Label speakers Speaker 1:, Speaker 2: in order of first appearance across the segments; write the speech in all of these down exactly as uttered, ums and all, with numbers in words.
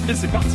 Speaker 1: Et c'est parti.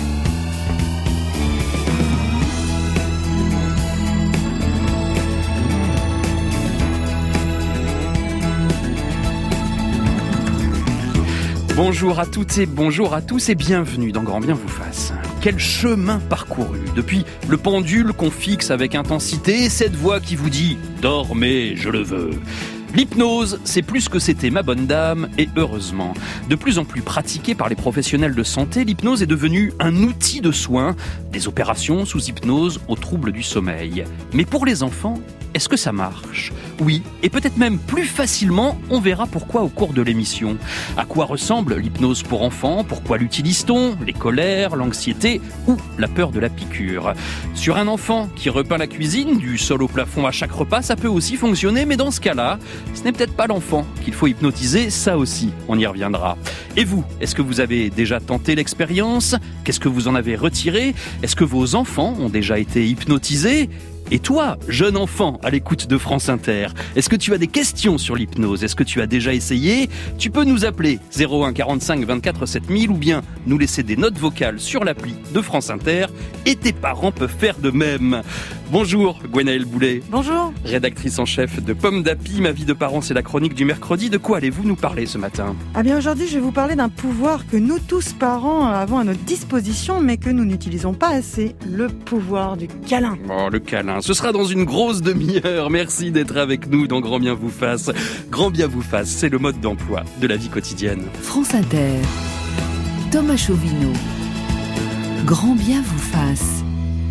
Speaker 1: Bonjour à toutes et bonjour à tous et bienvenue dans Grand Bien vous fasse. Quel chemin parcouru depuis le pendule qu'on fixe avec intensité et cette voix qui vous dit « Dormez, je le veux ». L'hypnose, c'est plus que c'était, ma bonne dame, et heureusement. De plus en plus pratiquée par les professionnels de santé, l'hypnose est devenue un outil de soin, des opérations sous hypnose aux troubles du sommeil. Mais pour les enfants, est-ce que ça marche ? Oui, et peut-être même plus facilement, on verra pourquoi au cours de l'émission. À quoi ressemble l'hypnose pour enfants ? Pourquoi l'utilise-t-on ? Les colères, l'anxiété ou la peur de la piqûre ? Sur un enfant qui repeint la cuisine, du sol au plafond à chaque repas, ça peut aussi fonctionner, mais dans ce cas-là, ce n'est peut-être pas l'enfant qu'il faut hypnotiser, ça aussi, on y reviendra. Et vous, est-ce que vous avez déjà tenté l'expérience ? Qu'est-ce que vous en avez retiré ? Est-ce que vos enfants ont déjà été hypnotisés ? Et toi, jeune enfant à l'écoute de France Inter, est-ce que tu as des questions sur l'hypnose ? Est-ce que tu as déjà essayé ? Tu peux nous appeler zéro un quarante-cinq vingt-quatre sept mille ou bien nous laisser des notes vocales sur l'appli de France Inter et tes parents peuvent faire de même. Bonjour Gwenaëlle Boulet.
Speaker 2: Bonjour.
Speaker 1: Rédactrice en chef de Pomme d'Api, ma vie de parents, c'est la chronique du mercredi. De quoi allez-vous nous parler ce matin ?
Speaker 2: Ah bien aujourd'hui, je vais vous parler d'un pouvoir que nous tous parents avons à notre disposition mais que nous n'utilisons pas assez, le pouvoir du câlin.
Speaker 1: Oh, le câlin, ce sera dans une grosse demi-heure. Merci d'être avec nous dans Grand Bien vous fasse. Grand Bien vous fasse, c'est le mode d'emploi de la vie quotidienne.
Speaker 3: France Inter, Thomas Chauvineau, Grand Bien vous fasse.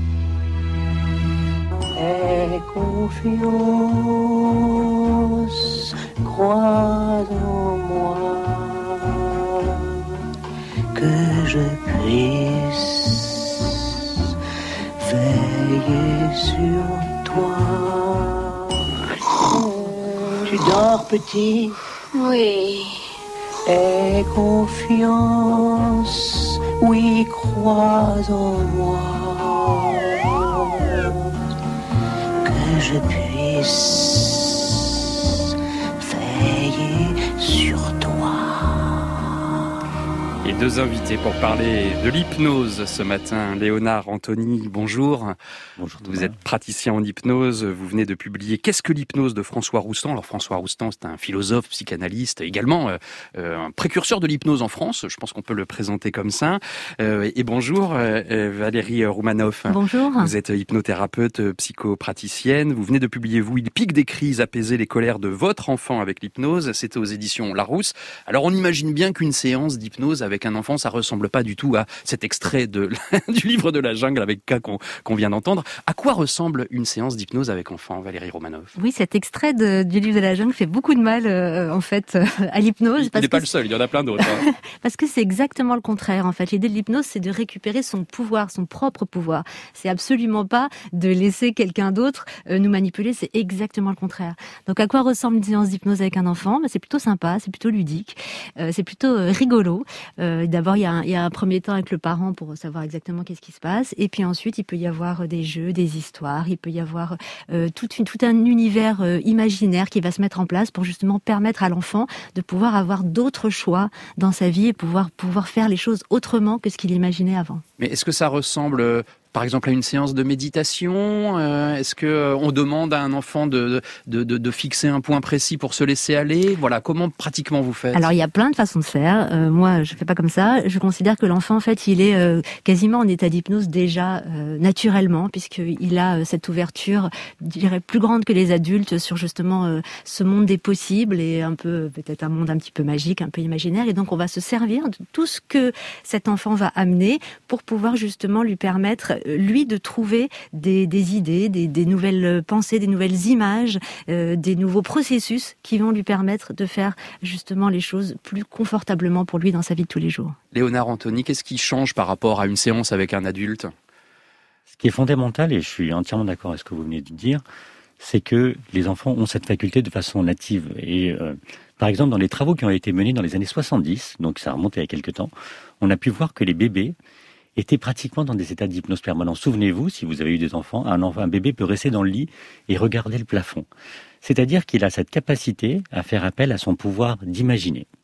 Speaker 4: Aie confiance, crois en moi, que je puisse veiller sur toi. Tu dors, petit ?
Speaker 5: Oui.
Speaker 4: Aie confiance, oui, crois en moi. Que je puisse veiller sur toi.
Speaker 1: Et deux invités pour parler de l'hypnose ce matin. Léonard Anthony, bonjour.
Speaker 6: Bonjour.
Speaker 1: Vous êtes praticien en hypnose. Vous venez de publier Qu'est-ce que l'hypnose de François Roustan. Alors François Roustan, c'est un philosophe, psychanalyste, également euh, un précurseur de l'hypnose en France. Je pense qu'on peut le présenter comme ça. Euh, et bonjour euh, Valérie Roumanoff.
Speaker 7: Bonjour.
Speaker 1: Vous êtes hypnothérapeute, psychopraticienne. Vous venez de publier Vous, il pique des crises, apaiser les colères de votre enfant avec l'hypnose. C'était aux éditions Larousse. Alors on imagine bien qu'une séance d'hypnose avec un enfant, ça ressemble pas du tout à cet extrait de, du livre de la jungle avec K qu'on, qu'on vient d'entendre. À quoi ressemble une séance d'hypnose avec enfant, Valérie Roumanoff ?
Speaker 7: Oui, cet extrait de, du livre de la jungle fait beaucoup de mal, euh, en fait, euh, à l'hypnose.
Speaker 1: Il n'est pas le seul, il y en a plein d'autres. Hein.
Speaker 7: Parce que c'est exactement le contraire, en fait. L'idée de l'hypnose, c'est de récupérer son pouvoir, son propre pouvoir. C'est absolument pas de laisser quelqu'un d'autre euh, nous manipuler, c'est exactement le contraire. Donc, à quoi ressemble une séance d'hypnose avec un enfant ? Ben, c'est plutôt sympa, c'est plutôt ludique, euh, c'est plutôt euh, rigolo. Euh, D'abord, il y, a un, il y a un premier temps avec le parent pour savoir exactement qu'est-ce qui se passe. Et puis ensuite, il peut y avoir des jeux, des histoires. Il peut y avoir euh, tout, une, tout un univers euh, imaginaire qui va se mettre en place pour justement permettre à l'enfant de pouvoir avoir d'autres choix dans sa vie et pouvoir, pouvoir faire les choses autrement que ce qu'il imaginait avant.
Speaker 1: Mais est-ce que ça ressemble... Par exemple, à une séance de méditation, euh, est-ce que euh, on demande à un enfant de, de, de, de fixer un point précis pour se laisser aller ? Voilà, comment pratiquement vous faites ?
Speaker 7: Alors, il y a plein de façons de faire. Euh, moi, je fais pas comme ça. Je considère que l'enfant, en fait, il est euh, quasiment en état d'hypnose déjà euh, naturellement, puisqu'il a euh, cette ouverture, je dirais, plus grande que les adultes sur justement euh, ce monde des possibles et un peu, peut-être un monde un petit peu magique, un peu imaginaire. Et donc, on va se servir de tout ce que cet enfant va amener pour pouvoir justement lui permettre lui de trouver des, des idées, des, des nouvelles pensées, des nouvelles images, euh, des nouveaux processus qui vont lui permettre de faire justement les choses plus confortablement pour lui dans sa vie de tous les jours.
Speaker 1: Léonard Anthony, qu'est-ce qui change par rapport à une séance avec un adulte ?
Speaker 6: Ce qui est fondamental, et je suis entièrement d'accord avec ce que vous venez de dire, c'est que les enfants ont cette faculté de façon native. Et euh, par exemple, dans les travaux qui ont été menés dans les années soixante-dix, donc ça remonte à il y a quelques temps, on a pu voir que les bébés étaient pratiquement dans des états d'hypnose permanente. Souvenez-vous, si vous avez eu des enfants, un, enfant, un bébé peut rester dans le lit et regarder le plafond. C'est-à-dire qu'il a cette capacité à faire appel à son pouvoir d'imaginer.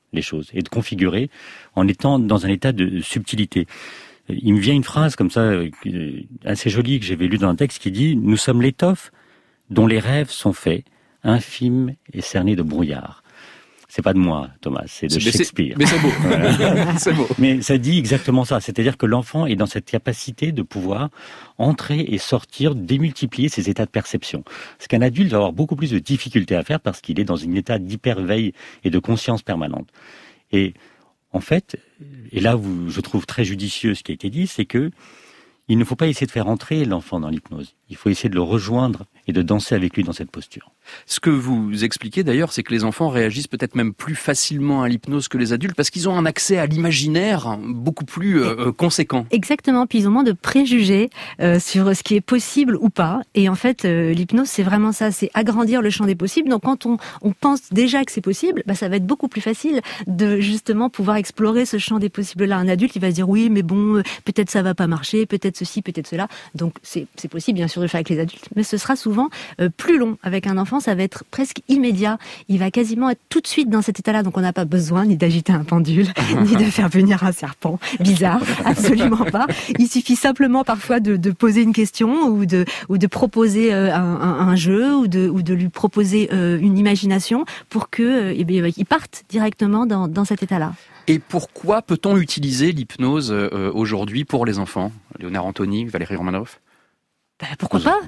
Speaker 6: les choses et de configurer en étant dans un état de subtilité. Il me vient une phrase comme ça, assez jolie, que j'avais lue dans un texte qui dit « Nous sommes l'étoffe dont les rêves sont faits, infimes et cernés de brouillard ». C'est pas de moi, Thomas, c'est de
Speaker 1: mais
Speaker 6: Shakespeare.
Speaker 1: C'est, mais c'est beau. Voilà. C'est beau.
Speaker 6: Mais ça dit exactement ça. C'est-à-dire que l'enfant est dans cette capacité de pouvoir entrer et sortir, démultiplier ses états de perception. Ce qu'un adulte va avoir beaucoup plus de difficultés à faire parce qu'il est dans un état d'hyperveille et de conscience permanente. Et en fait, et là où je trouve très judicieux ce qui a été dit, c'est que il ne faut pas essayer de faire entrer l'enfant dans l'hypnose. Il faut essayer de le rejoindre et de danser avec lui dans cette posture.
Speaker 1: Ce que vous expliquez d'ailleurs, c'est que les enfants réagissent peut-être même plus facilement à l'hypnose que les adultes parce qu'ils ont un accès à l'imaginaire beaucoup plus euh, conséquent.
Speaker 7: Exactement, puis ils ont moins de préjugés euh, sur ce qui est possible ou pas. Et en fait, euh, l'hypnose, c'est vraiment ça, c'est agrandir le champ des possibles. Donc quand on, on pense déjà que c'est possible, bah, ça va être beaucoup plus facile de justement pouvoir explorer ce champ des possibles-là. Un adulte, il va se dire oui, mais bon, peut-être ça va pas marcher, peut-être ceci, peut-être cela. Donc c'est, c'est possible bien sûr de le faire avec les adultes, mais ce sera souvent euh, plus long. Avec un enfant, ça va être presque immédiat. Il va quasiment être tout de suite dans cet état-là. Donc on n'a pas besoin ni d'agiter un pendule, ni de faire venir un serpent bizarre. Absolument pas. Il suffit simplement parfois de, de poser une question ou de, ou de proposer euh, un, un, un jeu ou de, ou de lui proposer euh, une imagination pour que euh, eh bien, il parte directement dans, dans cet état-là.
Speaker 1: Et pourquoi peut-on utiliser l'hypnose euh, aujourd'hui pour les enfants ? Léonard Anthony, Valérie Romanoff ?
Speaker 7: Ben, pourquoi pas?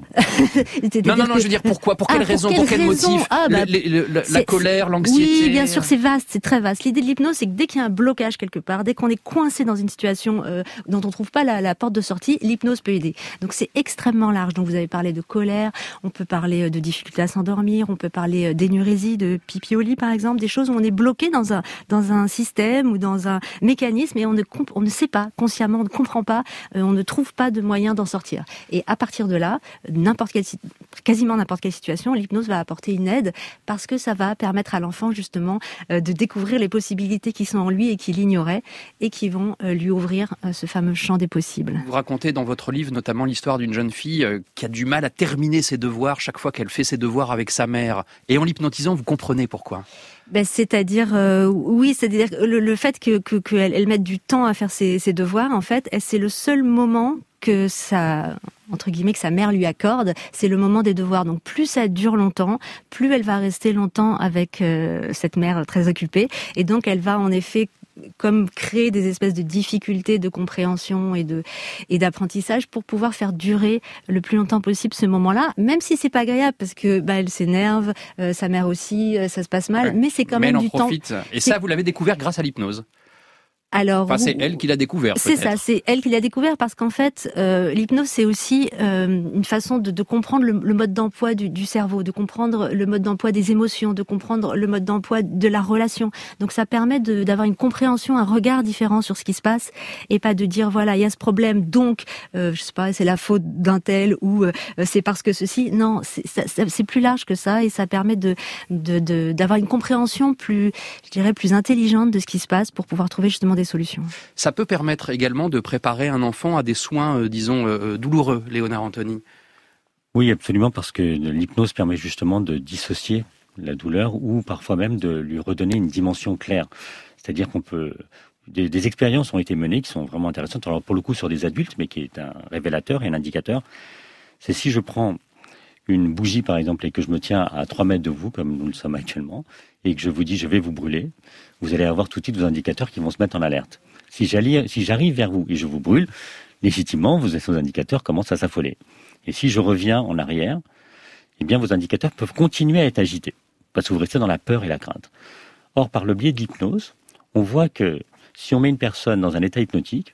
Speaker 1: Non, non, non, je veux dire pourquoi? Pour quelle
Speaker 7: ah,
Speaker 1: raison?
Speaker 7: Pour,
Speaker 1: pour quel
Speaker 7: raison
Speaker 1: motif?
Speaker 7: ah, bah,
Speaker 1: le, le, le, La colère, l'anxiété?
Speaker 7: Oui, bien sûr, c'est vaste, c'est très vaste. L'idée de l'hypnose, c'est que dès qu'il y a un blocage quelque part, dès qu'on est coincé dans une situation euh, dont on trouve pas la, la porte de sortie, l'hypnose peut aider. Donc c'est extrêmement large. Donc vous avez parlé de colère, on peut parler de difficulté à s'endormir, on peut parler d'énurésie, de pipi au lit par exemple, des choses où on est bloqué dans un dans un système ou dans un mécanisme et on ne comp- on ne sait pas consciemment, on ne comprend pas, euh, on ne trouve pas de moyen d'en sortir. Et à partir de là, n'importe quelle, quasiment n'importe quelle situation, l'hypnose va apporter une aide parce que ça va permettre à l'enfant justement euh, de découvrir les possibilités qui sont en lui et qu'il ignorait et qui vont euh, lui ouvrir euh, ce fameux champ des possibles.
Speaker 1: Vous racontez dans votre livre notamment l'histoire d'une jeune fille euh, qui a du mal à terminer ses devoirs chaque fois qu'elle fait ses devoirs avec sa mère. Et en l'hypnotisant, vous comprenez pourquoi?
Speaker 7: Ben, c'est-à-dire, euh, oui, c'est-à-dire le, le fait que, que, qu'elle elle mette du temps à faire ses, ses devoirs, en fait, c'est le seul moment que sa, entre guillemets, que sa mère lui accorde, c'est le moment des devoirs. Donc plus ça dure longtemps, plus elle va rester longtemps avec euh, cette mère très occupée. Et donc elle va en effet comme créer des espèces de difficultés de compréhension et de et d'apprentissage pour pouvoir faire durer le plus longtemps possible ce moment-là, même si c'est pas agréable parce que bah elle s'énerve, euh, sa mère aussi, euh, ça se passe mal, ouais. mais c'est quand
Speaker 1: mais
Speaker 7: même
Speaker 1: elle
Speaker 7: du
Speaker 1: en profite.
Speaker 7: temps.
Speaker 1: Et ça, vous l'avez découvert grâce à l'hypnose.
Speaker 7: Alors,
Speaker 1: enfin, c'est elle qui l'a découvert.
Speaker 7: C'est
Speaker 1: peut-être.
Speaker 7: ça, c'est elle qui l'a découvert parce qu'en fait, euh, l'hypnose c'est aussi euh, une façon de, de comprendre le, le mode d'emploi du, du cerveau, de comprendre le mode d'emploi des émotions, de comprendre le mode d'emploi de la relation. Donc ça permet de, d'avoir une compréhension, un regard différent sur ce qui se passe et pas de dire voilà il y a ce problème donc euh, je sais pas c'est la faute d'un tel ou euh, c'est parce que ceci. Non, c'est, ça, c'est plus large que ça et ça permet de, de, de d'avoir une compréhension plus, je dirais plus intelligente de ce qui se passe pour pouvoir trouver justement des solutions.
Speaker 1: Ça peut permettre également de préparer un enfant à des soins, euh, disons, euh, douloureux, Léonard Anthony.
Speaker 6: Oui, absolument, parce que l'hypnose permet justement de dissocier la douleur ou parfois même de lui redonner une dimension claire. C'est-à-dire qu'on peut... Des, des expériences ont été menées qui sont vraiment intéressantes, alors pour le coup sur des adultes, mais qui est un révélateur et un indicateur. C'est si je prends une bougie, par exemple, et que je me tiens à trois mètres de vous, comme nous le sommes actuellement, et que je vous dis je vais vous brûler, vous allez avoir tout de suite vos indicateurs qui vont se mettre en alerte. Si, j'allie, si j'arrive vers vous et je vous brûle, légitimement, vos indicateurs commencent à s'affoler. Et si je reviens en arrière, eh bien, vos indicateurs peuvent continuer à être agités, parce que vous restez dans la peur et la crainte. Or, par le biais de l'hypnose, on voit que si on met une personne dans un état hypnotique,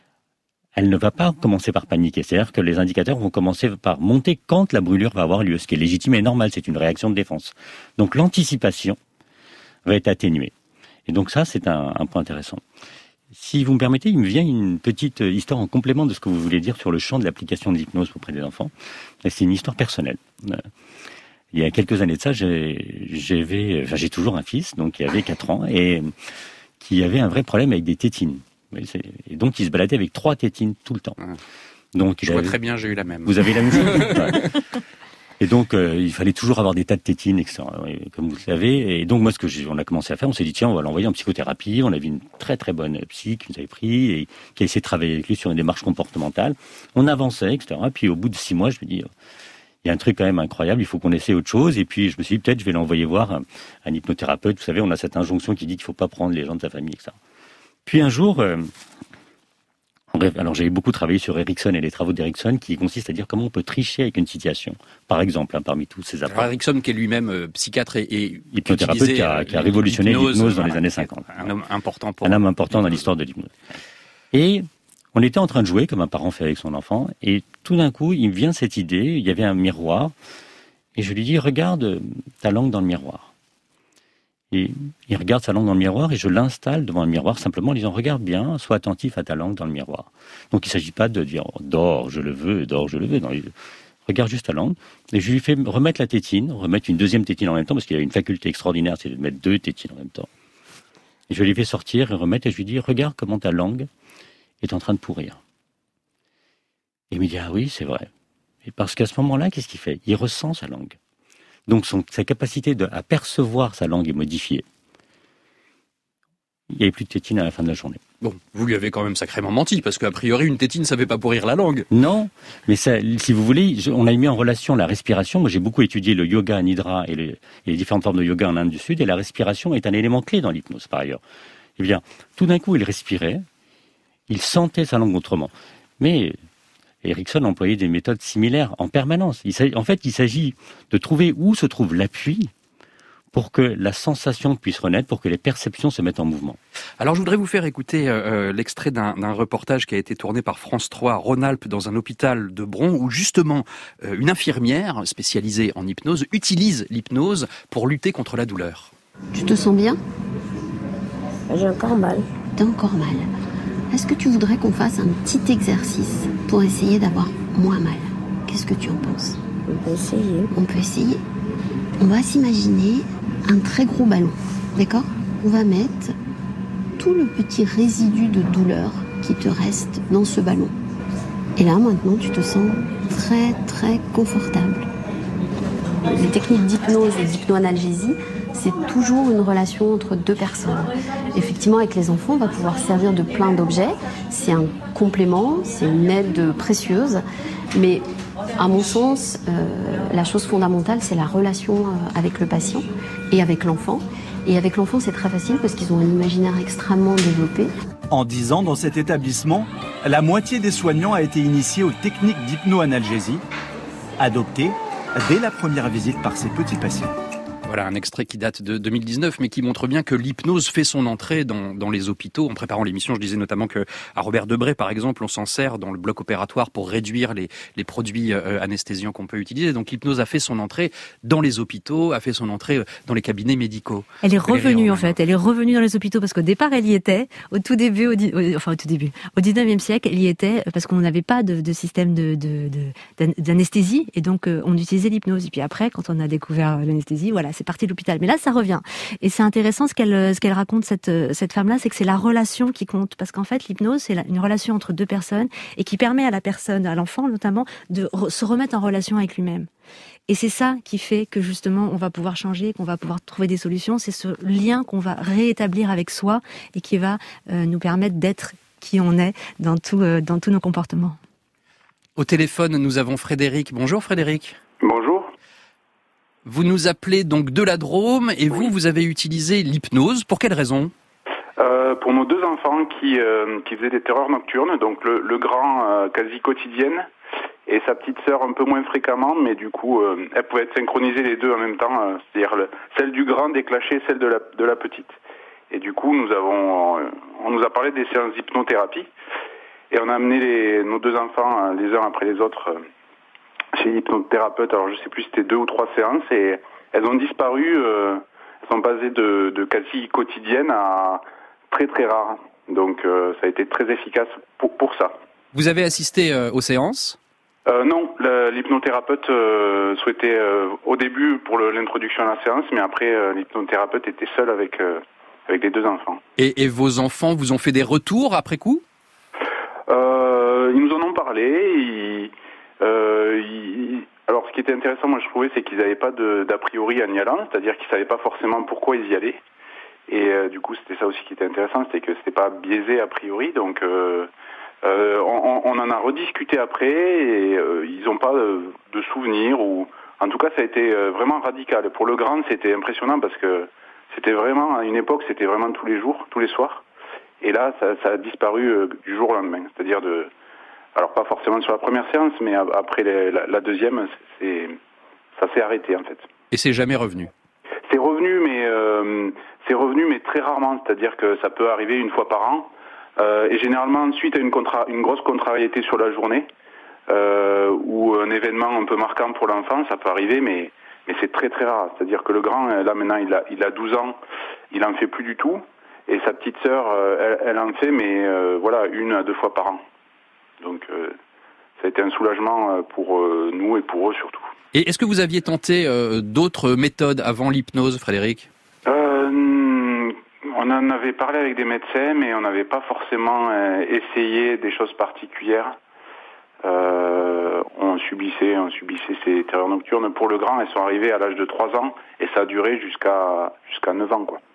Speaker 6: elle ne va pas commencer par paniquer. C'est-à-dire que les indicateurs vont commencer par monter quand la brûlure va avoir lieu, ce qui est légitime et normal, c'est une réaction de défense. Donc l'anticipation va être atténuée. Et donc ça, c'est un, un point intéressant. Si vous me permettez, il me vient une petite histoire en complément de ce que vous voulez dire sur le champ de l'application de l'hypnose auprès des enfants. C'est une histoire personnelle. Il y a quelques années de ça, j'ai, j'avais, enfin, j'ai toujours un fils, donc qui avait quatre ans, et qui avait un vrai problème avec des tétines. Et donc, il se baladait avec trois tétines tout le temps. Donc,
Speaker 1: je vois avait... très bien, j'ai eu la même.
Speaker 6: Vous avez la même chose. Ouais. Et donc, euh, il fallait toujours avoir des tas de tétines, et cetera, comme vous le savez. Et donc, moi, ce que j'ai, on a commencé à faire, on s'est dit, tiens, on va l'envoyer en psychothérapie. On a vu une très, très bonne psy qui nous avait pris et qui a essayé de travailler avec lui sur une démarche comportementale. On avançait, et cetera. Puis, au bout de six mois, je me dis, il y a un truc quand même incroyable, il faut qu'on essaie autre chose. Et puis, je me suis dit, peut-être, je vais l'envoyer voir un, un hypnothérapeute. Vous savez, on a cette injonction qui dit qu'il ne faut pas prendre les gens de sa famille, et cetera. Puis, un jour... Euh, Alors j'avais beaucoup travaillé sur Erikson et les travaux d'Erikson qui consistent à dire comment on peut tricher avec une situation. Par exemple, hein, parmi tous ces apports.
Speaker 1: Erikson qui est lui-même euh, psychiatre et, et
Speaker 6: hypnothérapeute qui a, qui a révolutionné l'hypnose, l'hypnose dans voilà, les années cinquante.
Speaker 1: Un homme important pour
Speaker 6: un homme important dans l'histoire de l'hypnose. Et on était en train de jouer comme un parent fait avec son enfant et tout d'un coup il me vient cette idée. Il y avait un miroir et je lui dis regarde ta langue dans le miroir. Et il regarde sa langue dans le miroir et je l'installe devant le miroir simplement en disant regarde bien, sois attentif à ta langue dans le miroir. Donc il ne s'agit pas de dire oh, dors, je le veux, dors, je le veux. Non, il... Regarde juste ta langue. Et je lui fais remettre la tétine, remettre une deuxième tétine en même temps parce qu'il a une faculté extraordinaire, c'est de mettre deux tétines en même temps. Et je lui fais sortir et remettre et je lui dis regarde comment ta langue est en train de pourrir. Et il me dit ah oui, c'est vrai. Et parce qu'à ce moment-là, qu'est-ce qu'il fait ? Il ressent sa langue. Donc son, sa capacité de, à percevoir sa langue est modifiée. Il n'y avait plus de tétine à la fin de la journée.
Speaker 1: Bon, vous lui avez quand même sacrément menti, parce qu'a priori, une tétine, ça ne fait pas pourrir la langue.
Speaker 6: Non, mais ça, si vous voulez, je, on a mis en relation la respiration. Moi, j'ai beaucoup étudié le yoga nidra et, le, et les différentes formes de yoga en Inde du Sud, et la respiration est un élément clé dans l'hypnose, par ailleurs. Eh bien, tout d'un coup, il respirait, il sentait sa langue autrement. Mais... Erikson employait des méthodes similaires en permanence. Il en fait, il s'agit de trouver où se trouve l'appui pour que la sensation puisse renaître, pour que les perceptions se mettent en mouvement.
Speaker 1: Alors, je voudrais vous faire écouter euh, l'extrait d'un, d'un reportage qui a été tourné par France trois à Rhône-Alpes dans un hôpital de Bron, où justement euh, une infirmière spécialisée en hypnose utilise l'hypnose pour lutter contre la douleur.
Speaker 5: Tu te sens bien ?
Speaker 8: J'ai encore mal.
Speaker 5: T'as encore mal. Est-ce que tu voudrais qu'on fasse un petit exercice pour essayer d'avoir moins mal ? Qu'est-ce que tu en penses ?
Speaker 8: On peut essayer.
Speaker 5: On peut essayer. On va s'imaginer un très gros ballon, d'accord ? On va mettre tout le petit résidu de douleur qui te reste dans ce ballon. Et là, maintenant, tu te sens très, très confortable. Les techniques d'hypnose et d'hypnoanalgésie, c'est toujours une relation entre deux personnes. Effectivement, avec les enfants, on va pouvoir servir de plein d'objets. C'est un complément, c'est une aide précieuse. Mais à mon sens, euh, la chose fondamentale, c'est la relation avec le patient et avec l'enfant. Et avec l'enfant, c'est très facile parce qu'ils ont un imaginaire extrêmement développé.
Speaker 9: En dix ans, dans cet établissement, la moitié des soignants a été initiée aux techniques d'hypnoanalgésie, adoptées dès la première visite par ces petits patients.
Speaker 1: Voilà un extrait qui date de deux mille dix-neuf, mais qui montre bien que l'hypnose fait son entrée dans, dans les hôpitaux. En préparant l'émission, je disais notamment que à Robert Debré, par exemple, on s'en sert dans le bloc opératoire pour réduire les, les produits euh, anesthésiants qu'on peut utiliser. Donc l'hypnose a fait son entrée dans les hôpitaux, a fait son entrée dans les cabinets médicaux.
Speaker 7: Elle est revenue en fait, elle est revenue dans les hôpitaux parce qu'au départ elle y était, au tout début, au, au, enfin au tout début, au dix-neuvième siècle, elle y était parce qu'on n'avait pas de, de système de, de, de, d'anesthésie et donc euh, on utilisait l'hypnose. Et puis après, quand on a découvert l'anesthésie, voilà, c'est parti de l'hôpital. Mais là, ça revient. Et c'est intéressant ce qu'elle, ce qu'elle raconte, cette, cette femme-là, c'est que c'est la relation qui compte. Parce qu'en fait, l'hypnose, c'est une relation entre deux personnes et qui permet à la personne, à l'enfant notamment, de re- se remettre en relation avec lui-même. Et c'est ça qui fait que justement, on va pouvoir changer, qu'on va pouvoir trouver des solutions. C'est ce lien qu'on va réétablir avec soi et qui va euh, nous permettre d'être qui on est dans, tout, euh, dans tous nos comportements.
Speaker 1: Au téléphone, nous avons Frédéric. Bonjour Frédéric.
Speaker 10: Bonjour.
Speaker 1: Vous nous appelez donc de la Drôme et vous, oui. vous avez utilisé l'hypnose. Pour quelle raison ?
Speaker 10: euh, Pour nos deux enfants qui, euh, qui faisaient des terreurs nocturnes, donc le, le grand euh, quasi quotidienne et sa petite sœur un peu moins fréquemment, mais du coup, euh, elles pouvaient être synchronisées les deux en même temps, euh, c'est-à-dire le, celle du grand déclenchait celle de la, de la petite. Et du coup, nous avons, euh, on nous a parlé des séances d'hypnothérapie et on a amené les, nos deux enfants euh, les uns après les autres euh, chez l'hypnothérapeute. Alors je sais plus, c'était deux ou trois séances et elles ont disparu, euh, elles sont passées de, de quasi quotidiennes à très très rares. Donc euh, ça a été très efficace pour, pour ça.
Speaker 1: Vous avez assisté euh, aux séances ?
Speaker 10: euh, Non, le, l'hypnothérapeute euh, souhaitait euh, au début pour le, l'introduction à la séance, mais après euh, l'hypnothérapeute était seul avec, euh, avec les deux enfants.
Speaker 1: Et, et vos enfants vous ont fait des retours après coup ?
Speaker 10: euh, Ils nous en ont parlé, ils... Euh, il, Alors, ce qui était intéressant, moi, je trouvais, c'est qu'ils n'avaient pas de, d'a priori en y allant, c'est-à-dire qu'ils ne savaient pas forcément pourquoi ils y allaient. Et euh, du coup, c'était ça aussi qui était intéressant, c'était que c'était pas biaisé a priori. Donc, euh, euh, on, on en a rediscuté après, et euh, ils n'ont pas de, de souvenirs, ou en tout cas, ça a été vraiment radical. Pour le grand, c'était impressionnant parce que c'était vraiment, à une époque, c'était vraiment tous les jours, tous les soirs. Et là, ça, ça a disparu euh, du jour au lendemain, c'est-à-dire de... Alors pas forcément sur la première séance, mais après les, la, la deuxième, c'est, ça s'est arrêté en fait.
Speaker 1: Et c'est jamais revenu?
Speaker 10: C'est revenu, mais euh, c'est revenu, mais très rarement. C'est-à-dire que ça peut arriver une fois par an, euh, et généralement suite à une, contra- une grosse contrariété sur la journée, euh, ou un événement un peu marquant pour l'enfant, ça peut arriver, mais mais c'est très très rare. C'est-à-dire que le grand, là maintenant, il a il a douze ans, il en fait plus du tout, et sa petite sœur, elle, elle en fait, mais euh, voilà, une à deux fois par an. Donc, euh, ça a été un soulagement pour euh, nous et pour eux surtout.
Speaker 1: Et est-ce que vous aviez tenté euh, d'autres méthodes avant l'hypnose, Frédéric ?
Speaker 10: euh, On en avait parlé avec des médecins, mais on n'avait pas forcément euh, essayé des choses particulières. Euh, on subissait, on subissait ces terreurs nocturnes. Pour le grand, elles sont arrivées à l'âge de trois ans, et ça a duré jusqu'à, jusqu'à neuf ans, quoi.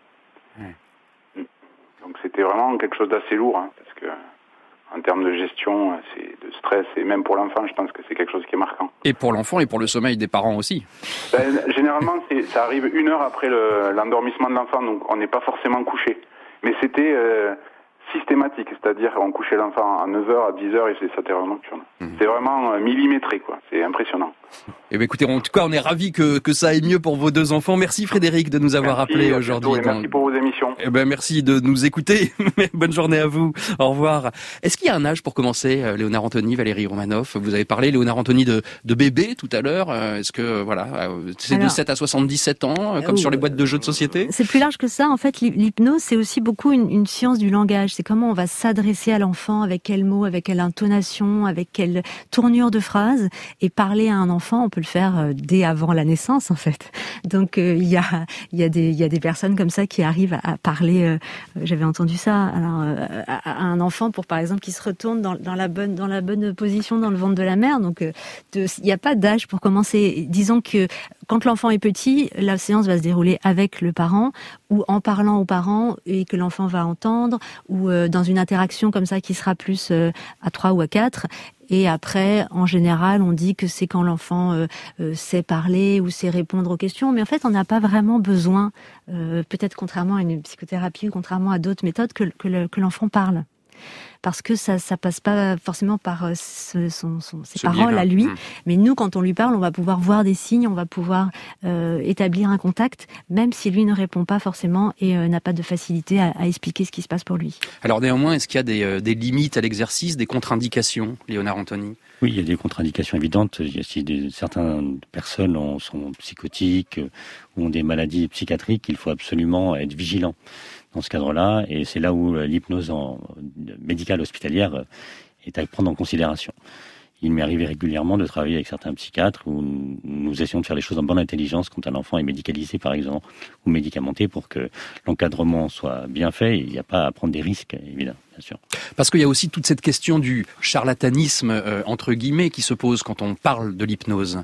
Speaker 10: Mmh. Donc c'était vraiment quelque chose d'assez lourd, hein, parce que... En termes de gestion, c'est de stress, et même pour l'enfant, je pense que c'est quelque chose qui est marquant.
Speaker 1: Et pour l'enfant et pour le sommeil des parents aussi.
Speaker 10: Ben, généralement, c'est, ça arrive une heure après le, l'endormissement de l'enfant, donc on n'est pas forcément couché. Mais c'était euh, systématique, c'est-à-dire on couchait l'enfant à neuf heures, à dix heures, et c'est sa terreur nocturne. Mmh. C'est vraiment euh, millimétré, quoi. C'est impressionnant.
Speaker 1: Eh bien, écoutez, en tout cas, on est ravis que, que ça aille mieux pour vos deux enfants. Merci Frédéric de nous avoir
Speaker 10: merci,
Speaker 1: appelés aujourd'hui.
Speaker 10: Merci dans... pour vos émissions.
Speaker 1: Eh ben, merci de nous écouter. Bonne journée à vous. Au revoir. Est-ce qu'il y a un âge pour commencer, Léonard Anthony, Valérie Romanoff? Vous avez parlé, Léonard Anthony, de, de bébé tout à l'heure. Est-ce que, voilà, c'est Alors, de sept à soixante-dix-sept ans, comme euh, sur les boîtes de jeux de société?
Speaker 7: C'est plus large que ça. En fait, l'hypnose, c'est aussi beaucoup une, une science du langage. C'est comment on va s'adresser à l'enfant, avec quels mots, avec quelle intonation, avec quelle tournure de phrase. Et parler à un enfant, on peut le faire dès avant la naissance, en fait. Donc, il euh, y a, il y a des, il y a des personnes comme ça qui arrivent à, à parler. Euh, j'avais entendu ça. Alors, euh, à, à un enfant, pour par exemple, qui se retourne dans, dans la bonne, dans la bonne position dans le ventre de la mère. Donc, euh, il n'y a pas d'âge pour commencer. Disons que quand l'enfant est petit, la séance va se dérouler avec le parent ou en parlant aux parents et que l'enfant va entendre, ou euh, dans une interaction comme ça qui sera plus euh, à trois ou à quatre. Et après, en général, on dit que c'est quand l'enfant euh, euh, sait parler ou sait répondre aux questions. Mais en fait, on n'a pas vraiment besoin, euh, peut-être contrairement à une psychothérapie ou contrairement à d'autres méthodes, que, que, le, que l'enfant parle. Parce que ça ça passe pas forcément par ce, son, son, ses Ce paroles à lui. Mmh. Mais nous, quand on lui parle, on va pouvoir voir des signes, on va pouvoir euh, établir un contact, même si lui ne répond pas forcément et euh, n'a pas de facilité à, à expliquer ce qui se passe pour lui.
Speaker 1: Alors néanmoins, est-ce qu'il y a des, euh, des limites à l'exercice, des contre-indications, Léonard Anthony?
Speaker 6: Oui, il y a des contre-indications évidentes. Il y a, si des, certaines personnes ont, sont psychotiques euh, ou ont des maladies psychiatriques, il faut absolument être vigilant dans ce cadre-là, et c'est là où l'hypnose en, médicale hospitalière est à prendre en considération. Il m'est arrivé régulièrement de travailler avec certains psychiatres où nous essayons de faire les choses en bonne intelligence quand un enfant est médicalisé, par exemple, ou médicamenté, pour que l'encadrement soit bien fait. Il n'y a pas à prendre des risques, évidemment, bien sûr.
Speaker 1: Parce qu'il y a aussi toute cette question du charlatanisme, euh, entre guillemets, qui se pose quand on parle de l'hypnose.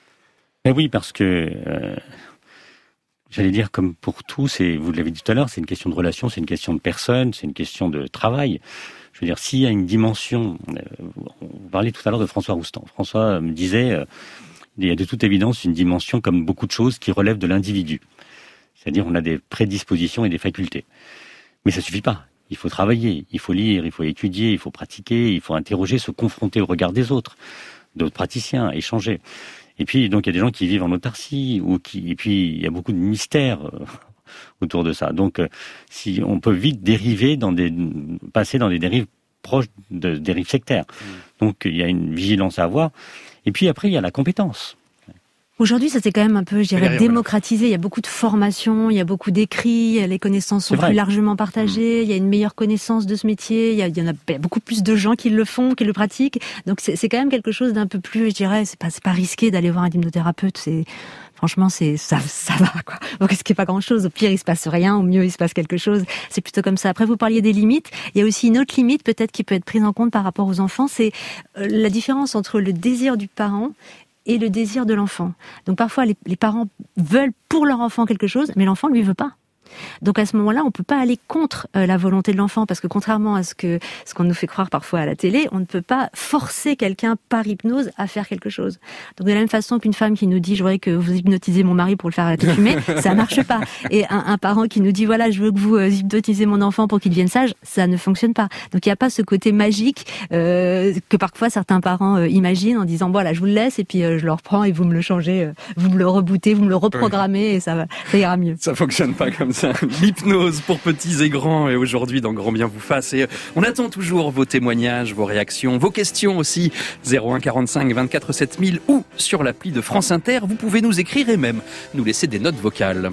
Speaker 6: Mais oui, parce que... Euh, J'allais dire, comme pour tout, c'est, vous l'avez dit tout à l'heure, c'est une question de relation, c'est une question de personne, c'est une question de travail. Je veux dire, s'il y a une dimension, euh, on parlait tout à l'heure de François Roustan. François me disait, euh, il y a de toute évidence une dimension, comme beaucoup de choses, qui relève de l'individu. C'est-à-dire, on a des prédispositions et des facultés. Mais ça suffit pas. Il faut travailler, il faut lire, il faut étudier, il faut pratiquer, il faut interroger, se confronter au regard des autres, d'autres praticiens, échanger. Et puis, donc, il y a des gens qui vivent en autarcie, ou qui, et puis, il y a beaucoup de mystères euh, autour de ça. Donc, euh, si on peut vite dériver dans des, passer dans des dérives proches de dérives sectaires. Mmh. Donc, il y a une vigilance à avoir. Et puis après, il y a la compétence.
Speaker 7: Aujourd'hui, ça s'est quand même un peu, je dirais, démocratisé. Il y a beaucoup de formations, il y a beaucoup d'écrits, les connaissances sont plus largement partagées, mmh. il y a une meilleure connaissance de ce métier, il y, a, il y en a il y a beaucoup plus de gens qui le font, qui le pratiquent. Donc c'est, c'est quand même quelque chose d'un peu plus, je dirais, c'est pas, c'est pas risqué d'aller voir un hypnothérapeute. C'est, franchement, c'est, ça, ça va, quoi. Vous risquez pas grand chose. Au pire, il se passe rien. Au mieux, il se passe quelque chose. C'est plutôt comme ça. Après, vous parliez des limites. Il y a aussi une autre limite, peut-être, qui peut être prise en compte par rapport aux enfants. C'est la différence entre le désir du parent et le désir de l'enfant. Donc parfois, les, les parents veulent pour leur enfant quelque chose, mais l'enfant, lui, veut pas. Donc à ce moment-là, on peut pas aller contre euh, la volonté de l'enfant, parce que contrairement à ce que ce qu'on nous fait croire parfois à la télé, on ne peut pas forcer quelqu'un par hypnose à faire quelque chose. Donc de la même façon qu'une femme qui nous dit « je voudrais que vous hypnotisez mon mari pour le faire arrêter de fumer », ça marche pas. Et un, un parent qui nous dit « voilà, je veux que vous euh, hypnotisez mon enfant pour qu'il devienne sage », ça ne fonctionne pas. Donc il n'y a pas ce côté magique euh, que parfois certains parents euh, imaginent en disant « voilà, je vous le laisse et puis euh, je le reprends et vous me le changez, euh, vous me le rebootez, vous me le reprogrammez et ça va, ça ira mieux ».
Speaker 1: Ça fonctionne pas comme ça. L'hypnose pour petits et grands, et aujourd'hui dans Grand Bien vous fasse. Et on attend toujours vos témoignages, vos réactions, vos questions aussi. zéro un quarante-cinq vingt-quatre sept mille ou sur l'appli de France Inter. Vous pouvez nous écrire et même nous laisser des notes vocales.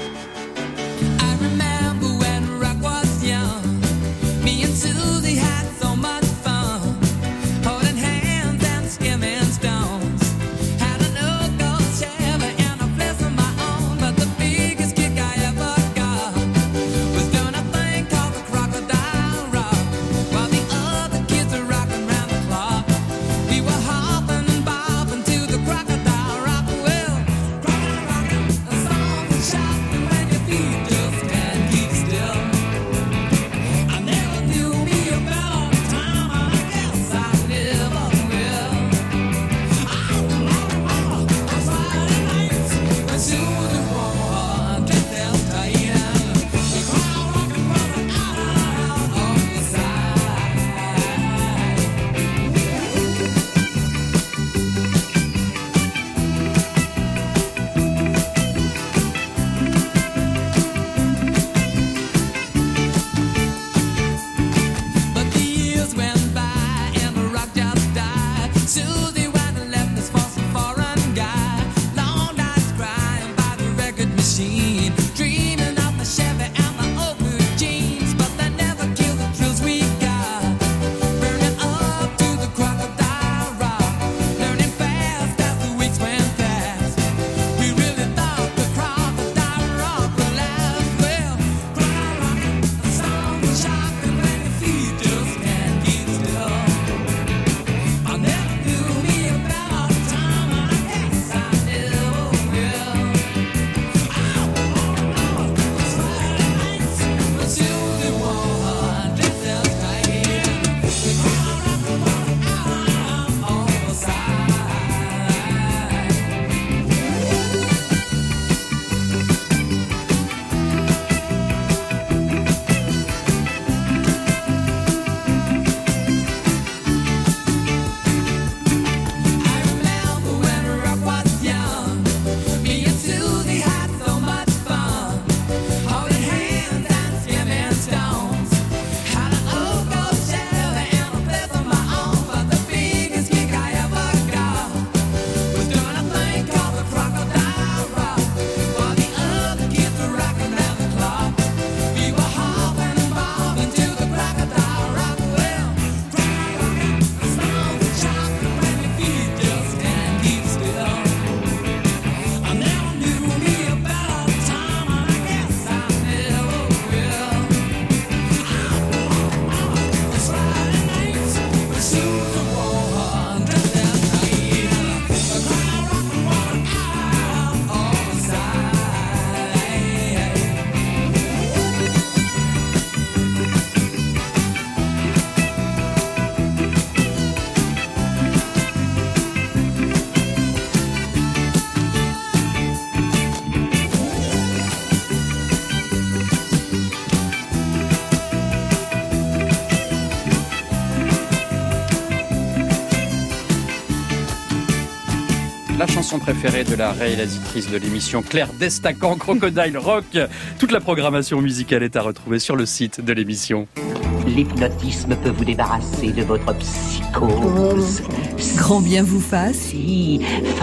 Speaker 1: La chanson préférée de la réalisatrice de l'émission Claire Destacan, Crocodile Rock. Toute la programmation musicale est à retrouver sur le site de l'émission.
Speaker 4: L'hypnotisme peut vous débarrasser de votre psychose.
Speaker 3: Grand bien vous fasse.
Speaker 4: Si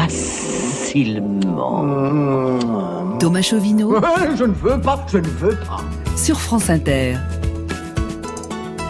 Speaker 4: facilement.
Speaker 3: Thomas Chauvineau.
Speaker 11: Je ne veux pas, je ne veux pas.
Speaker 3: Sur France Inter.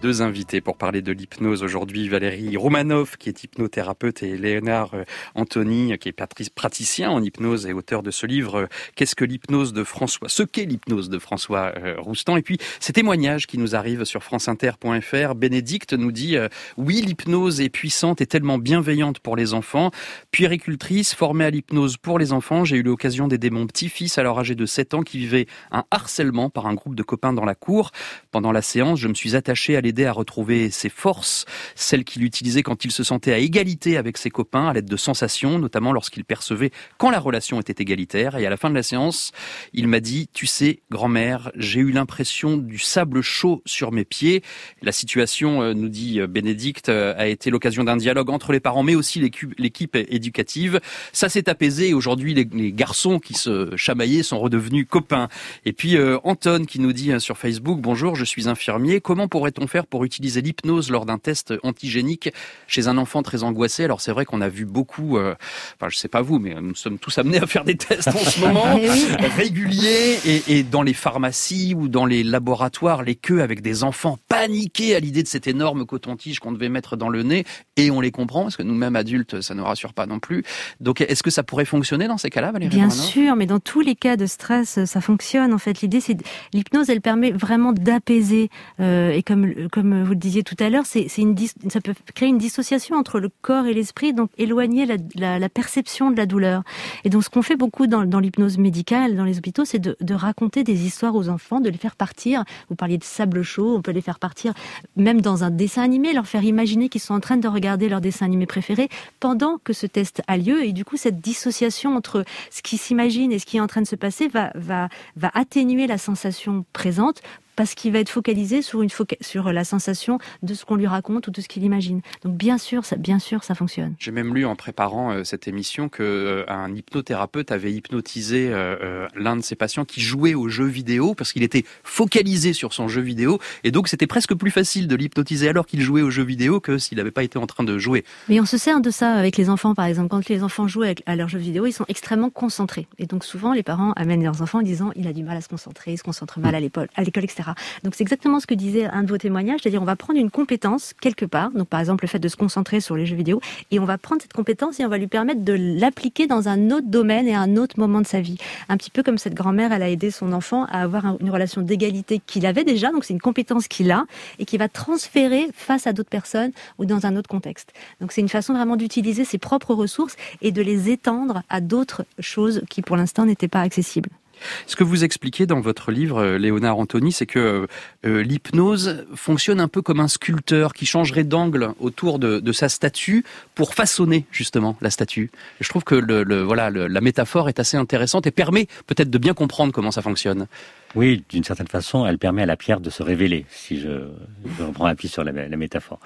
Speaker 1: deux invités pour parler de l'hypnose aujourd'hui. Valérie Romanoff, qui est hypnothérapeute, et Léonard Anthony, qui est praticien en hypnose et auteur de ce livre « Qu'est-ce que l'hypnose de François ?» Ce qu'est l'hypnose de François Roustan. Et puis, ces témoignages qui nous arrivent sur franceinter point f r. Bénédicte nous dit euh, « Oui, l'hypnose est puissante et tellement bienveillante pour les enfants. Puéricultrice, formée à l'hypnose pour les enfants, j'ai eu l'occasion d'aider mon petit-fils, alors âgé de sept ans, qui vivait un harcèlement par un groupe de copains dans la cour. Pendant la séance, je me suis attachée à l'aider à retrouver ses forces, celles qu'il utilisait quand il se sentait à égalité avec ses copains, à l'aide de sensations, notamment lorsqu'il percevait quand la relation était égalitaire. Et à la fin de la séance, il m'a dit « Tu sais, grand-mère, j'ai eu l'impression du sable chaud sur mes pieds. » La situation, nous dit Bénédicte, a été l'occasion d'un dialogue entre les parents, mais aussi l'équipe éducative. Ça s'est apaisé et aujourd'hui, les, les garçons qui se chamaillaient sont redevenus copains. Et puis, euh, Anton qui nous dit sur Facebook « Bonjour, je suis infirmier. Comment pourrait-on faire pour utiliser l'hypnose lors d'un test antigénique chez un enfant très angoissé ?» Alors, c'est vrai qu'on a vu beaucoup, euh, enfin, je sais pas vous, mais nous sommes tous amenés à faire des tests en ce moment, réguliers, et, et dans les pharmacies ou dans les laboratoires, les queues avec des enfants paniqués à l'idée de cette énorme coton-tige qu'on devait mettre dans le nez, et on les comprend, parce que nous-mêmes adultes, ça ne nous rassure pas non plus. Donc, est-ce que ça pourrait fonctionner dans ces cas-là, Valérie
Speaker 7: Bien
Speaker 1: Romanoff ?
Speaker 7: sûr, mais dans tous les cas de stress, ça fonctionne. En fait, l'idée, c'est l'hypnose, elle permet vraiment d'apaiser. Euh, et comme comme vous le disiez tout à l'heure, c'est c'est une dis... ça peut créer une dissociation entre le corps et l'esprit, donc éloigner la, la, la perception de la douleur. Et donc, ce qu'on fait beaucoup dans, dans l'hypnose médicale, dans les hôpitaux, c'est de, de raconter des histoires aux enfants, de les faire partir. Vous parliez de sable chaud, on peut les faire partir même dans un dessin animé, leur faire imaginer qu'ils sont en train de regarder leur dessin animé préféré pendant que ce test a lieu. Et du coup, cette dissociation entre ce qui s'imagine et ce qui est en train de se passer va, va, va atténuer la sensation présente, parce qu'il va être focalisé sur, une foca- sur la sensation de ce qu'on lui raconte ou de ce qu'il imagine. Donc bien sûr, ça, bien sûr, ça fonctionne.
Speaker 1: J'ai même lu en préparant euh, cette émission que euh, un hypnothérapeute avait hypnotisé euh, euh, l'un de ses patients qui jouait aux jeux vidéo parce qu'il était focalisé sur son jeu vidéo, et donc c'était presque plus facile de l'hypnotiser alors qu'il jouait aux jeux vidéo que s'il n'avait pas été en train de jouer.
Speaker 7: Mais on se sert de ça avec les enfants, par exemple. Quand les enfants jouent avec, à leurs jeux vidéo, ils sont extrêmement concentrés. Et donc souvent, les parents amènent leurs enfants en disant « il a du mal à se concentrer, il se concentre mal à l'école, à l'école, et cetera » Donc c'est exactement ce que disait un de vos témoignages, c'est-à-dire on va prendre une compétence quelque part, donc par exemple le fait de se concentrer sur les jeux vidéo, et on va prendre cette compétence et on va lui permettre de l'appliquer dans un autre domaine et à un autre moment de sa vie. Un petit peu comme cette grand-mère, elle a aidé son enfant à avoir une relation d'égalité qu'il avait déjà, donc c'est une compétence qu'il a et qui va transférer face à d'autres personnes ou dans un autre contexte. Donc c'est une façon vraiment d'utiliser ses propres ressources et de les étendre à d'autres choses qui pour l'instant n'étaient pas accessibles.
Speaker 1: Ce que vous expliquez dans votre livre, Léonard Anthony, c'est que euh, l'hypnose fonctionne un peu comme un sculpteur qui changerait d'angle autour de, de sa statue pour façonner justement la statue. Et je trouve que le, le, voilà, le, la métaphore est assez intéressante et permet peut-être de bien comprendre comment ça fonctionne.
Speaker 6: Oui, d'une certaine façon, elle permet à la pierre de se révéler, si je, je reprends appui sur la, la métaphore.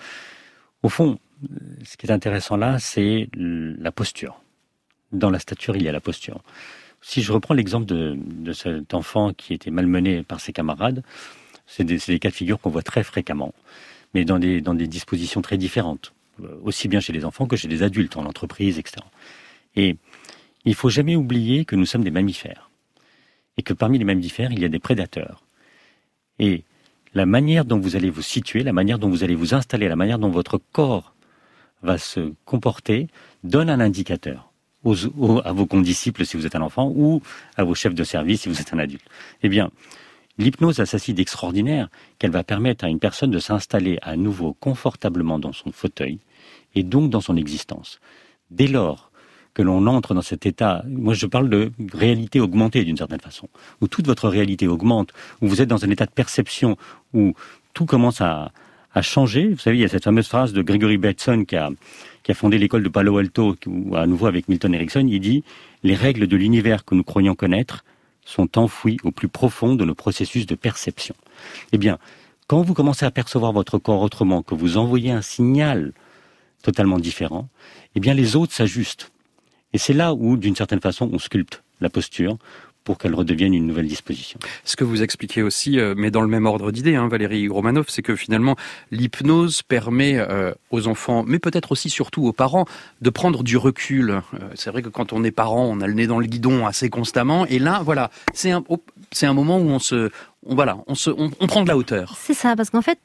Speaker 6: Au fond, ce qui est intéressant là, c'est la posture. Dans la stature, il y a la posture. Si je reprends l'exemple de, de cet enfant qui était malmené par ses camarades, c'est des, c'est des cas de figure qu'on voit très fréquemment, mais dans des, dans des dispositions très différentes, aussi bien chez les enfants que chez les adultes, en entreprise, et cetera. Et il ne faut jamais oublier que nous sommes des mammifères, et que parmi les mammifères, il y a des prédateurs. Et la manière dont vous allez vous situer, la manière dont vous allez vous installer, la manière dont votre corps va se comporter, donne un indicateur. Aux, aux, à vos condisciples si vous êtes un enfant ou à vos chefs de service si vous êtes un adulte. Eh bien, l'hypnose a ceci d'extraordinaire qu'elle va permettre à une personne de s'installer à nouveau confortablement dans son fauteuil et donc dans son existence. Dès lors que l'on entre dans cet état, moi je parle de réalité augmentée d'une certaine façon, où toute votre réalité augmente, où vous êtes dans un état de perception, où tout commence à, à changer. Vous savez, il y a cette fameuse phrase de Gregory Bateson qui a qui a fondé l'école de Palo Alto, où, à nouveau avec Milton Erickson, il dit « Les règles de l'univers que nous croyons connaître sont enfouies au plus profond de nos processus de perception. » Eh bien, quand vous commencez à percevoir votre corps autrement, que vous envoyez un signal totalement différent, eh bien les autres s'ajustent. Et c'est là où, d'une certaine façon, on sculpte la posture pour qu'elle redevienne une nouvelle disposition.
Speaker 1: Ce que vous expliquez aussi, euh, mais dans le même ordre d'idée, hein, Valérie Romanoff, c'est que finalement, l'hypnose permet euh, aux enfants, mais peut-être aussi surtout aux parents, de prendre du recul. Euh, c'est vrai que quand on est parent, on a le nez dans le guidon assez constamment, et là, voilà, c'est un, c'est un moment où on se, on, voilà, on, se, on, on prend de la hauteur.
Speaker 7: C'est ça, parce qu'en fait,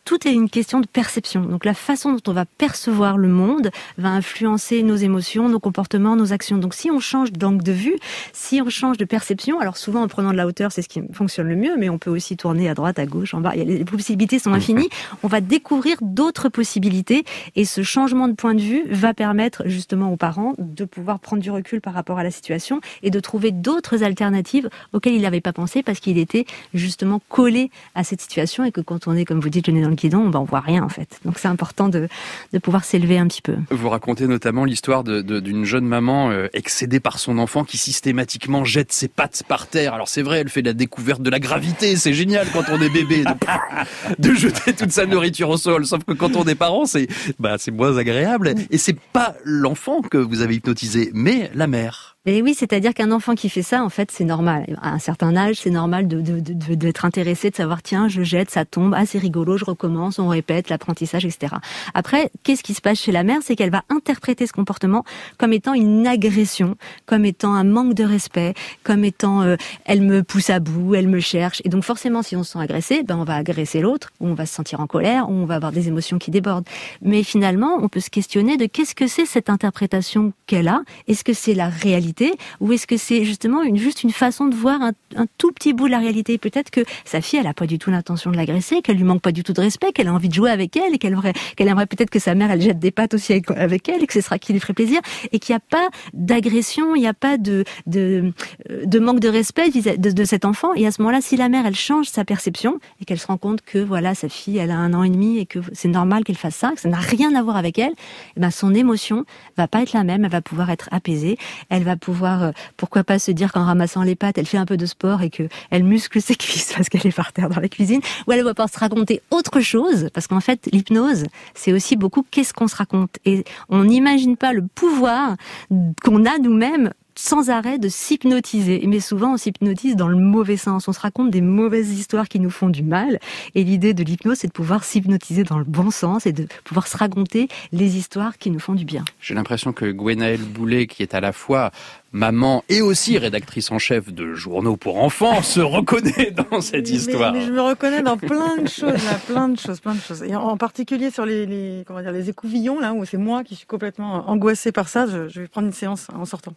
Speaker 7: tout est une question de perception. Donc la façon dont on va percevoir le monde va influencer nos émotions, nos comportements, nos actions. Donc si on change d'angle de vue, si on change de perception, alors souvent en prenant de la hauteur, c'est ce qui fonctionne le mieux, mais on peut aussi tourner à droite, à gauche, en bas. Les possibilités sont infinies. On va découvrir d'autres possibilités et ce changement de point de vue va permettre justement aux parents de pouvoir prendre du recul par rapport à la situation et de trouver d'autres alternatives auxquelles il n'avait pas pensé parce qu'il était justement collé à cette situation et que quand on est, comme vous dites, le nez dans le guidon, ben on voit rien en fait. Donc c'est important de, de pouvoir s'élever un petit peu.
Speaker 1: Vous racontez notamment l'histoire de, de, d'une jeune maman euh, excédée par son enfant qui systématiquement jette ses pattes par terre. Alors c'est vrai, elle fait la découverte de la gravité, c'est génial quand on est bébé de, de jeter toute sa nourriture au sol, sauf que quand on est parent, c'est, bah, c'est moins agréable. Et c'est pas l'enfant que vous avez hypnotisé, mais la mère.
Speaker 7: Et oui, c'est-à-dire qu'un enfant qui fait ça, en fait, c'est normal. À un certain âge, c'est normal de, de, de, d'être intéressé, de savoir, tiens, je jette, ça tombe, ah, c'est rigolo, je recommence, on répète, l'apprentissage, et cetera. Après, qu'est-ce qui se passe chez la mère? C'est qu'elle va interpréter ce comportement comme étant une agression, comme étant un manque de respect, comme étant, euh, elle me pousse à bout, elle me cherche. Et donc, forcément, si on se sent agressé, ben, on va agresser l'autre, ou on va se sentir en colère, ou on va avoir des émotions qui débordent. Mais finalement, on peut se questionner de qu'est-ce que c'est cette interprétation qu'elle a? Est-ce que c'est la réalité? Ou est-ce que c'est justement une, juste une façon de voir un, un tout petit bout de la réalité? Peut-être que sa fille, elle a pas du tout l'intention de l'agresser, qu'elle lui manque pas du tout de respect, qu'elle a envie de jouer avec elle et qu'elle aimerait, qu'elle aimerait peut-être que sa mère, elle jette des pattes aussi avec, avec elle et que ce sera qui lui ferait plaisir et qu'il n'y a pas d'agression, il n'y a pas de, de, de manque de respect de, de, de cet enfant. Et à ce moment-là, si la mère, elle change sa perception et qu'elle se rend compte que voilà, sa fille, elle a un an et demi et que c'est normal qu'elle fasse ça, que ça n'a rien à voir avec elle, et ben son émotion va pas être la même, elle va pouvoir être apaisée, elle va pouvoir pourquoi pas se dire qu'en ramassant les pâtes, elle fait un peu de sport et que elle muscle ses cuisses parce qu'elle est par terre dans la cuisine, ou elle va pouvoir se raconter autre chose, parce qu'en fait, l'hypnose, c'est aussi beaucoup qu'est-ce qu'on se raconte. Et on n'imagine pas le pouvoir qu'on a nous-mêmes sans arrêt de s'hypnotiser. Mais souvent, on s'hypnotise dans le mauvais sens. On se raconte des mauvaises histoires qui nous font du mal. Et l'idée de l'hypnose, c'est de pouvoir s'hypnotiser dans le bon sens et de pouvoir se raconter les histoires qui nous font du bien.
Speaker 1: J'ai l'impression que Gwenaëlle Boulet, qui est à la fois maman et aussi rédactrice en chef de journaux pour enfants, se reconnaît dans cette
Speaker 2: mais,
Speaker 1: histoire.
Speaker 2: Mais, mais je me reconnais dans plein de choses, là, plein de choses, plein de choses. Et en particulier sur les, les, comment dire, les écouvillons, là, où c'est moi qui suis complètement angoissée par ça. Je, je vais prendre une séance en sortant.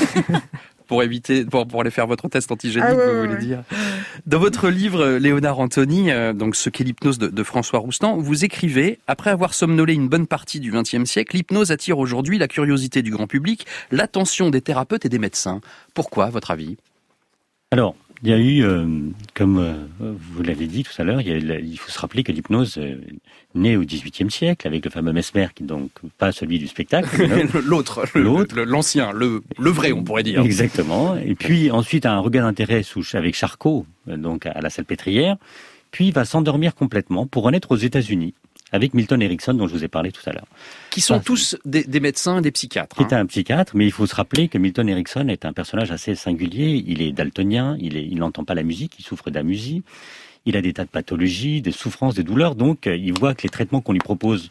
Speaker 1: Pour éviter, pour, pour aller faire votre test antigénique,
Speaker 2: ah ouais,
Speaker 1: vous
Speaker 2: ouais,
Speaker 1: voulez
Speaker 2: ouais.
Speaker 1: dire. Dans votre livre, Léonard Anthony, euh, donc ce qu'est l'hypnose de, de François Roustan, vous écrivez, après avoir somnolé une bonne partie du vingtième siècle, l'hypnose attire aujourd'hui la curiosité du grand public, l'attention des thérapeutes et des médecins. Pourquoi, à votre avis?
Speaker 6: Alors, il y a eu, euh, comme euh, vous l'avez dit tout à l'heure, il, y a, il faut se rappeler que l'hypnose euh, naît au dix-huitième siècle avec le fameux Mesmer, qui donc pas celui du spectacle,
Speaker 1: l'autre, l'autre, l'ancien, le, le vrai, on pourrait dire.
Speaker 6: Exactement. Et puis ensuite un regain d'intérêt sous, avec Charcot, donc à la Salpêtrière, puis il va s'endormir complètement pour renaître aux États-Unis avec Milton Erickson, dont je vous ai parlé tout à l'heure.
Speaker 1: Qui sont enfin, tous des, des médecins, des psychiatres.
Speaker 6: Qui hein. est un psychiatre, mais il faut se rappeler que Milton Erickson est un personnage assez singulier. Il est daltonien, il est, il n'entend pas la musique, il souffre d'amusie, il a des tas de pathologies, des souffrances, des douleurs, donc il voit que les traitements qu'on lui propose,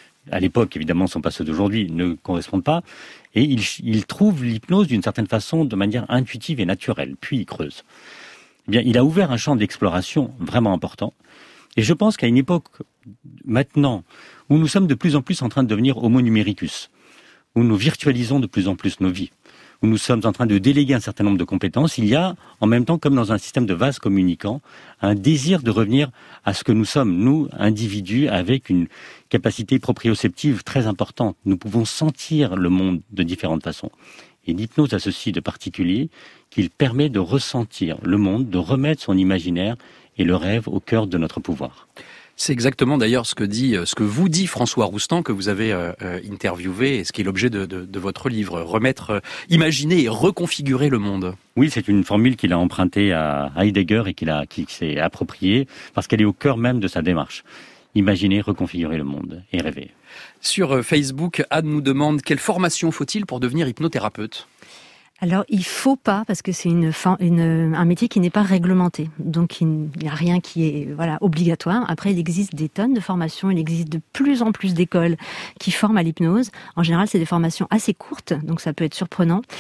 Speaker 6: à l'époque évidemment ne sont pas ceux d'aujourd'hui, ne correspondent pas, et il, il trouve l'hypnose d'une certaine façon de manière intuitive et naturelle, puis il creuse. Eh bien, il a ouvert un champ d'exploration vraiment important, et je pense qu'à une époque, maintenant, où nous sommes de plus en plus en train de devenir homo numericus, où nous virtualisons de plus en plus nos vies, où nous sommes en train de déléguer un certain nombre de compétences, il y a, en même temps, comme dans un système de vases communicants, un désir de revenir à ce que nous sommes, nous, individus, avec une capacité proprioceptive très importante. Nous pouvons sentir le monde de différentes façons. Et l'hypnose a ceci de particulier, qu'il permet de ressentir le monde, de remettre son imaginaire et le rêve au cœur de notre pouvoir.
Speaker 1: C'est exactement d'ailleurs ce que dit, ce que vous dit François Roustan, que vous avez euh, interviewé, et ce qui est l'objet de, de, de votre livre, remettre, euh, imaginer et reconfigurer le monde.
Speaker 6: Oui, c'est une formule qu'il a empruntée à Heidegger et qu'il a, qui s'est appropriée, parce qu'elle est au cœur même de sa démarche. Imaginer, reconfigurer le monde et rêver.
Speaker 1: Sur Facebook, Anne nous demande quelle formation faut-il pour devenir hypnothérapeute ?
Speaker 7: Alors, il faut pas, parce que c'est une, une, un métier qui n'est pas réglementé. Donc, il n'y a rien qui est voilà obligatoire. Après, il existe des tonnes de formations. Il existe de plus en plus d'écoles qui forment à l'hypnose. En général, c'est des formations assez courtes, donc ça peut être surprenant.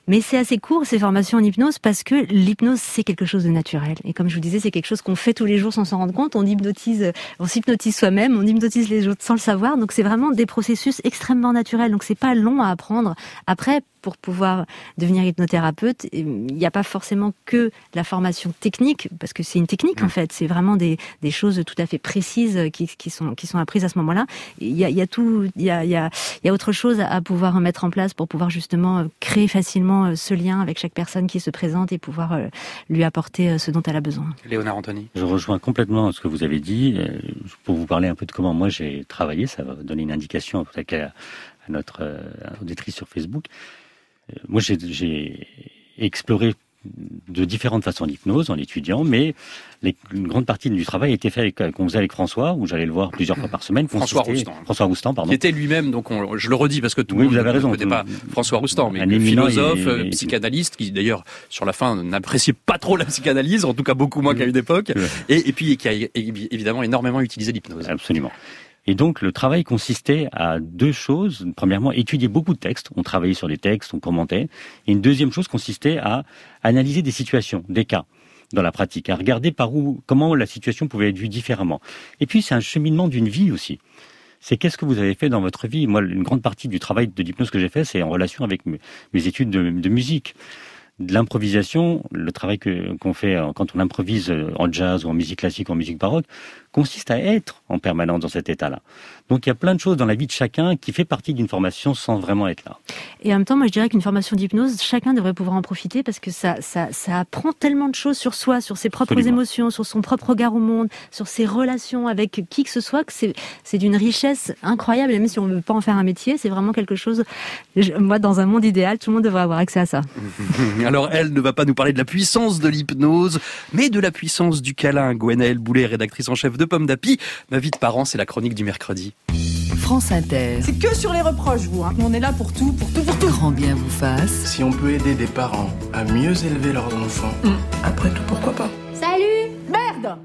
Speaker 7: Mais c'est assez court, ces formations en hypnose, parce que l'hypnose, c'est quelque chose de naturel. Et comme je vous disais, c'est quelque chose qu'on fait tous les jours sans s'en rendre compte. On hypnotise, on s'hypnotise soi-même, on hypnotise les autres sans le savoir. Donc c'est vraiment des processus extrêmement naturels. Donc c'est pas long à apprendre. Après, pour pouvoir devenir hypnothérapeute, il n'y a pas forcément que la formation technique, parce que c'est une technique en fait. C'est vraiment des, des choses tout à fait précises qui, qui sont qui sont apprises à ce moment-là. Il y a, il y a tout, il y a, il y a, il y a autre chose à pouvoir mettre en place pour pouvoir justement créer facilement ce lien avec chaque personne qui se présente et pouvoir lui apporter ce dont elle a besoin.
Speaker 1: Léonard Anthony.
Speaker 6: Je rejoins complètement ce que vous avez dit. Pour vous parler un peu de comment moi j'ai travaillé, ça va donner une indication peut-être à, à notre euh, auditrice sur Facebook. Moi, j'ai, j'ai exploré de différentes façons d'hypnose en étudiant, mais les, une grande partie du travail a été fait avec, qu'on faisait avec François, où j'allais le voir plusieurs fois par semaine.
Speaker 1: François Roustan.
Speaker 6: François Roustan, pardon.
Speaker 1: Qui était lui-même, donc on, je le redis parce que tout
Speaker 6: oui,
Speaker 1: le monde
Speaker 6: ne
Speaker 1: connaît pas François Roustan, mais philosophe, et, et, psychanalyste, qui d'ailleurs, sur la fin, n'appréciait pas trop la psychanalyse, en tout cas beaucoup moins qu'à une époque, et, et puis qui a évidemment énormément utilisé l'hypnose.
Speaker 6: Absolument. Et donc, le travail consistait à deux choses. Premièrement, étudier beaucoup de textes. On travaillait sur les textes, on commentait. Et une deuxième chose consistait à analyser des situations, des cas dans la pratique, à regarder par où, comment la situation pouvait être vue différemment. Et puis, c'est un cheminement d'une vie aussi. C'est qu'est-ce que vous avez fait dans votre vie. Moi, une grande partie du travail de l'hypnose que j'ai fait, c'est en relation avec mes, mes études de, de musique. De l'improvisation, le travail que, qu'on fait quand on improvise en jazz ou en musique classique ou en musique baroque, consiste à être en permanence dans cet état-là. Donc il y a plein de choses dans la vie de chacun qui fait partie d'une formation sans vraiment être là.
Speaker 7: Et en même temps, moi je dirais qu'une formation d'hypnose, chacun devrait pouvoir en profiter parce que ça, ça, ça apprend tellement de choses sur soi, sur ses propres Absolument. émotions, sur son propre regard au monde, sur ses relations avec qui que ce soit, que c'est, c'est d'une richesse incroyable. Et même si on ne veut pas en faire un métier, c'est vraiment quelque chose, moi dans un monde idéal, tout le monde devrait avoir accès à ça.
Speaker 1: Alors elle ne va pas nous parler de la puissance de l'hypnose, mais de la puissance du câlin. Gwenaëlle Boulet, rédactrice en chef de Pomme d'Api. Ma vie de parent, c'est la chronique du mercredi.
Speaker 3: France Inter.
Speaker 11: C'est que sur les reproches, vous. Hein. On est là pour tout, pour tout, pour tout.
Speaker 3: Grand bien vous fasse.
Speaker 12: Si on peut aider des parents à mieux élever leurs enfants, mmh. après tout, pourquoi pas.
Speaker 11: Salut. Merde.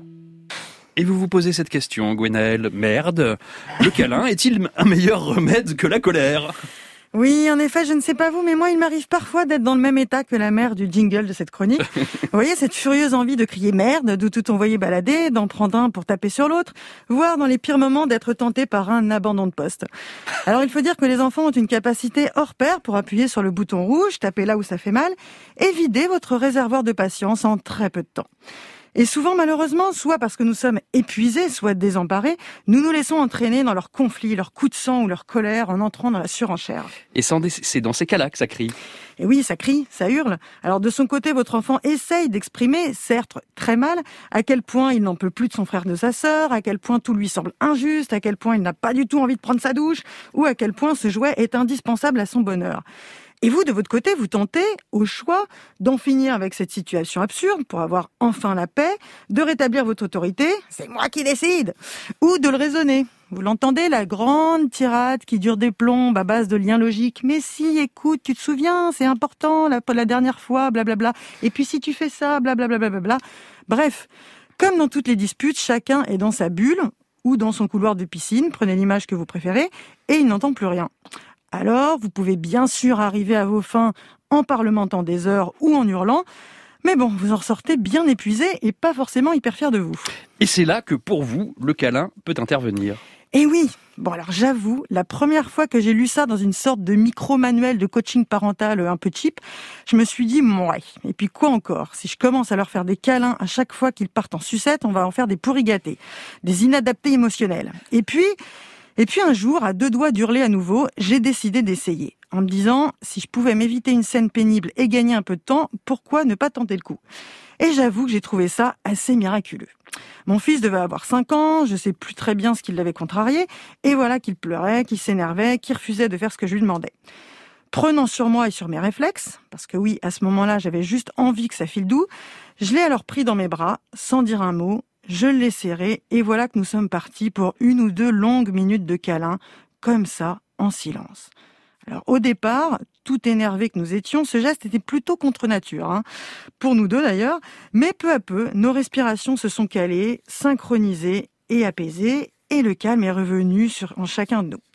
Speaker 1: Et vous vous posez cette question, Gwenaëlle, merde. Le câlin est-il un meilleur remède que la colère ?
Speaker 2: Oui, en effet, je ne sais pas vous, mais moi, il m'arrive parfois d'être dans le même état que la mère du jingle de cette chronique. Vous voyez, cette furieuse envie de crier merde, de tout envoyer balader, d'en prendre un pour taper sur l'autre, voire dans les pires moments d'être tenté par un abandon de poste. Alors, il faut dire que les enfants ont une capacité hors pair pour appuyer sur le bouton rouge, taper là où ça fait mal, et vider votre réservoir de patience en très peu de temps. Et souvent, malheureusement, soit parce que nous sommes épuisés, soit désemparés, nous nous laissons entraîner dans leurs conflits, leurs coups de sang ou leur colère en entrant dans la surenchère.
Speaker 1: Et c'est dans ces cas-là que ça crie.
Speaker 2: Et oui, ça crie, ça hurle. Alors de son côté, votre enfant essaye d'exprimer, certes très mal, à quel point il n'en peut plus de son frère, de sa sœur, à quel point tout lui semble injuste, à quel point il n'a pas du tout envie de prendre sa douche, ou à quel point ce jouet est indispensable à son bonheur. Et vous, de votre côté, vous tentez, au choix, d'en finir avec cette situation absurde pour avoir enfin la paix, de rétablir votre autorité, c'est moi qui décide, ou de le raisonner. Vous l'entendez, la grande tirade qui dure des plombes à base de liens logiques. Mais si, écoute, tu te souviens, c'est important, la, la dernière fois, blablabla. Et puis si tu fais ça, blablabla. Bla bla bla. Bref, comme dans toutes les disputes, chacun est dans sa bulle ou dans son couloir de piscine, prenez l'image que vous préférez, et il n'entend plus rien. Alors, vous pouvez bien sûr arriver à vos fins en parlementant des heures ou en hurlant, mais bon, vous en ressortez bien épuisé et pas forcément hyper fier de vous.
Speaker 1: Et c'est là que, pour vous, le câlin peut intervenir.
Speaker 2: Eh oui. Bon, alors j'avoue, la première fois que j'ai lu ça dans une sorte de micro-manuel de coaching parental un peu cheap, je me suis dit, ouais, et puis quoi encore ? Si je commence à leur faire des câlins à chaque fois qu'ils partent en sucette, on va en faire des pourris gâtés, des inadaptés émotionnels. Et puis... Et puis un jour, à deux doigts d'hurler à nouveau, j'ai décidé d'essayer. En me disant, si je pouvais m'éviter une scène pénible et gagner un peu de temps, pourquoi ne pas tenter le coup ? Et j'avoue que j'ai trouvé ça assez miraculeux. Mon fils devait avoir cinq ans, je sais plus très bien ce qui l'avait contrarié, et voilà qu'il pleurait, qu'il s'énervait, qu'il refusait de faire ce que je lui demandais. Prenant sur moi et sur mes réflexes, parce que oui, à ce moment-là, j'avais juste envie que ça file doux, je l'ai alors pris dans mes bras, sans dire un mot. Je l'ai serré et voilà que nous sommes partis pour une ou deux longues minutes de câlin, comme ça, en silence. Alors au départ, tout énervés que nous étions, ce geste était plutôt contre nature, hein, pour nous deux d'ailleurs, mais peu à peu, nos respirations se sont calées, synchronisées et apaisées, et le calme est revenu sur, en chacun de nous.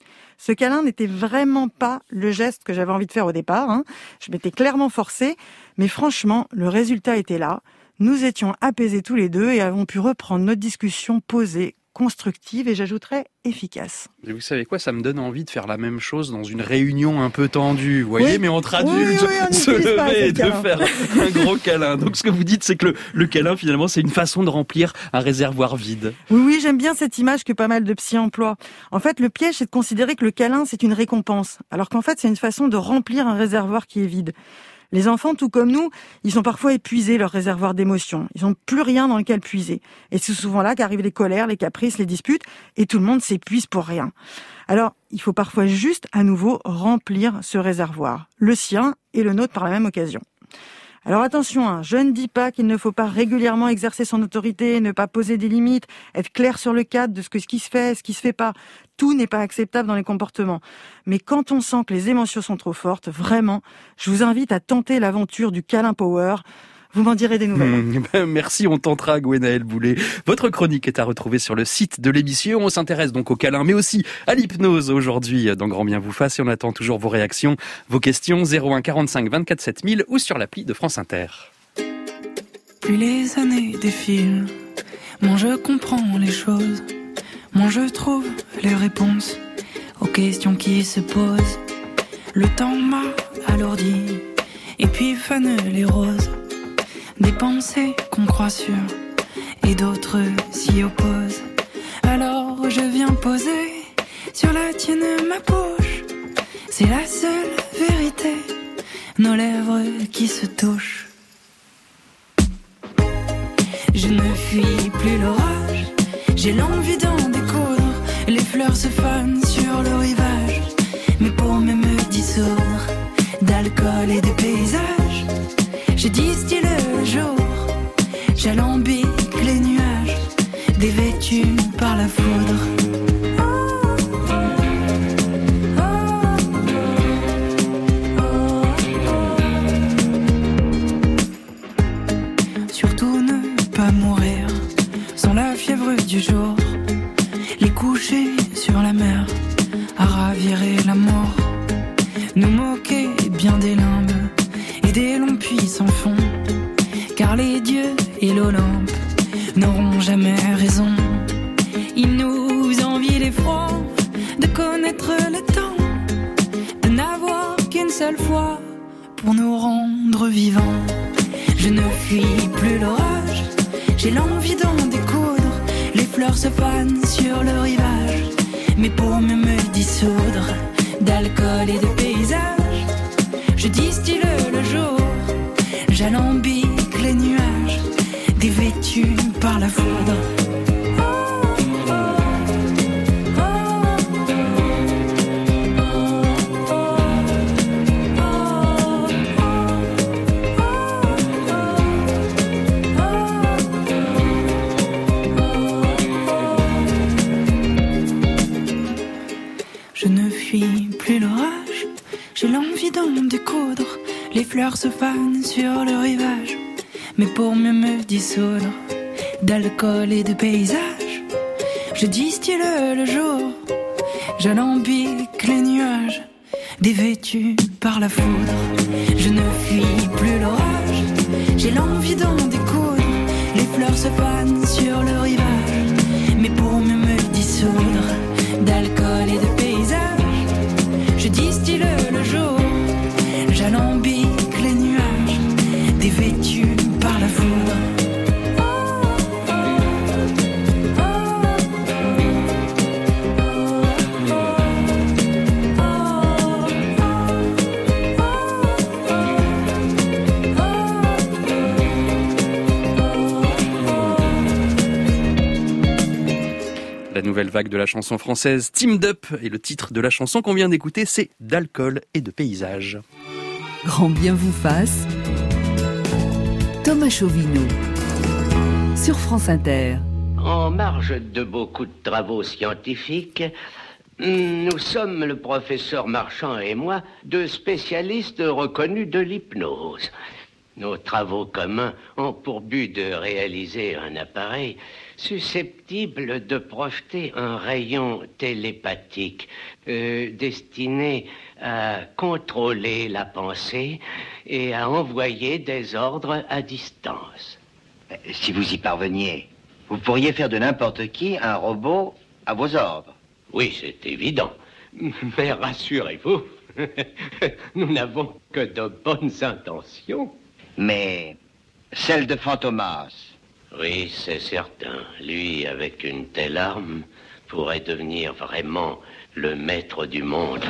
Speaker 2: Ce câlin n'était vraiment pas le geste que j'avais envie de faire au départ. Hein. Je m'étais clairement forcée, mais franchement, le résultat était là. Nous étions apaisés tous les deux et avons pu reprendre notre discussion posée, constructive et j'ajouterais efficace.
Speaker 1: Et vous savez quoi, ça me donne envie de faire la même chose dans une réunion un peu tendue, vous voyez,
Speaker 2: oui.
Speaker 1: mais entre adultes,
Speaker 2: oui, oui, on
Speaker 1: se
Speaker 2: lever pas,
Speaker 1: et de
Speaker 2: câlin.
Speaker 1: faire un gros câlin. Donc ce que vous dites, c'est que le, le câlin, finalement, c'est une façon de remplir un réservoir vide.
Speaker 2: Oui, oui, j'aime bien cette image que pas mal de psy emploient. En fait, le piège, c'est de considérer que le câlin, c'est une récompense, alors qu'en fait, c'est une façon de remplir un réservoir qui est vide. Les enfants, tout comme nous, ils sont parfois épuisés, leur réservoir d'émotions. Ils n'ont plus rien dans lequel puiser. Et c'est souvent là qu'arrivent les colères, les caprices, les disputes, et tout le monde s'épuise pour rien. Alors, il faut parfois juste, à nouveau, remplir ce réservoir. Le sien et le nôtre par la même occasion. Alors attention, hein, je ne dis pas qu'il ne faut pas régulièrement exercer son autorité, ne pas poser des limites, être clair sur le cadre de ce, que, ce qui se fait, ce qui se fait pas. Tout n'est pas acceptable dans les comportements. Mais quand on sent que les émotions sont trop fortes, vraiment, je vous invite à tenter l'aventure du câlin power. Vous m'en direz des nouvelles.
Speaker 1: Mmh, ben merci, on tentera, Gwenaëlle Boulet. Votre chronique est à retrouver sur le site de l'émission. On s'intéresse donc au câlin, mais aussi à l'hypnose aujourd'hui dans Grand Bien Vous Fasse. Et on attend toujours vos réactions, vos questions, zéro un quarante-cinq vingt-quatre sept mille ou sur l'appli de France Inter.
Speaker 13: Plus les années défilent, moins je comprends les choses, moins je trouve les réponses aux questions qui se posent. Le temps m'a alourdi, et puis fanent les roses. Des pensées qu'on croit sûres et d'autres s'y opposent. Alors je viens poser sur la tienne ma bouche. C'est la seule vérité, nos lèvres qui se touchent. Je ne fuis plus l'orage, j'ai l'envie d'en découdre. Les fleurs se fanent sur le rivage, mais pour me me dissoudre d'alcool et de paysages, je distille le jour, j'alambique les nuages, dévêtus par la foudre. Surtout ne pas mourir sans la fièvre du jour, les coucher sur la mer, à ravirer la mort, nous moquer bien des limbes et des longs puits sans fond, car les dieux et l'Olympe n'auront jamais raison. Ils nous envient l'effroi de connaître le temps, de n'avoir qu'une seule fois pour nous rendre vivants. Je ne fuis plus l'orage, j'ai l'envie d'en découdre. Les fleurs se fanent sur le rivage, mais pour mieux me dissoudre d'alcool et de paysages, je distille le jour, j'alambique les nuages, dévêtus par la foudre. Je ne fuis plus l'orage, j'ai l'envie d'en découdre. Les fleurs se fanent sur le rivage, mais pour mieux me dissoudre d'alcool et de paysages, je distille le jour, j'alambique les nuages, dévêtus par la foudre. Je ne fuis plus l'orage, j'ai l'envie d'en découdre. Les fleurs se fanent sur le rivage, mais pour mieux me dissoudre d'alcool et de paysages, je distille le jour, j'alambique les nuages, dévêtus par la foudre.
Speaker 1: La nouvelle vague de la chanson française Teamed Up, et le titre de la chanson qu'on vient d'écouter, c'est d'alcool et de paysage.
Speaker 3: Grand Bien Vous Fasse, Thomas Chauvineau, sur France Inter.
Speaker 4: En marge de beaucoup de travaux scientifiques, nous sommes, le professeur Marchand et moi, deux spécialistes reconnus de l'hypnose. Nos travaux communs ont pour but de réaliser un appareil susceptible de projeter un rayon télépathique euh, destiné à contrôler la pensée et à envoyer des ordres à distance.
Speaker 14: Si vous y parveniez, vous pourriez faire de n'importe qui un robot à vos ordres.
Speaker 4: Oui, c'est évident. Mais rassurez-vous, nous n'avons que de bonnes intentions.
Speaker 14: Mais celle de Fantomas.
Speaker 4: Oui, c'est certain. Lui, avec une telle arme, pourrait devenir vraiment le maître du monde.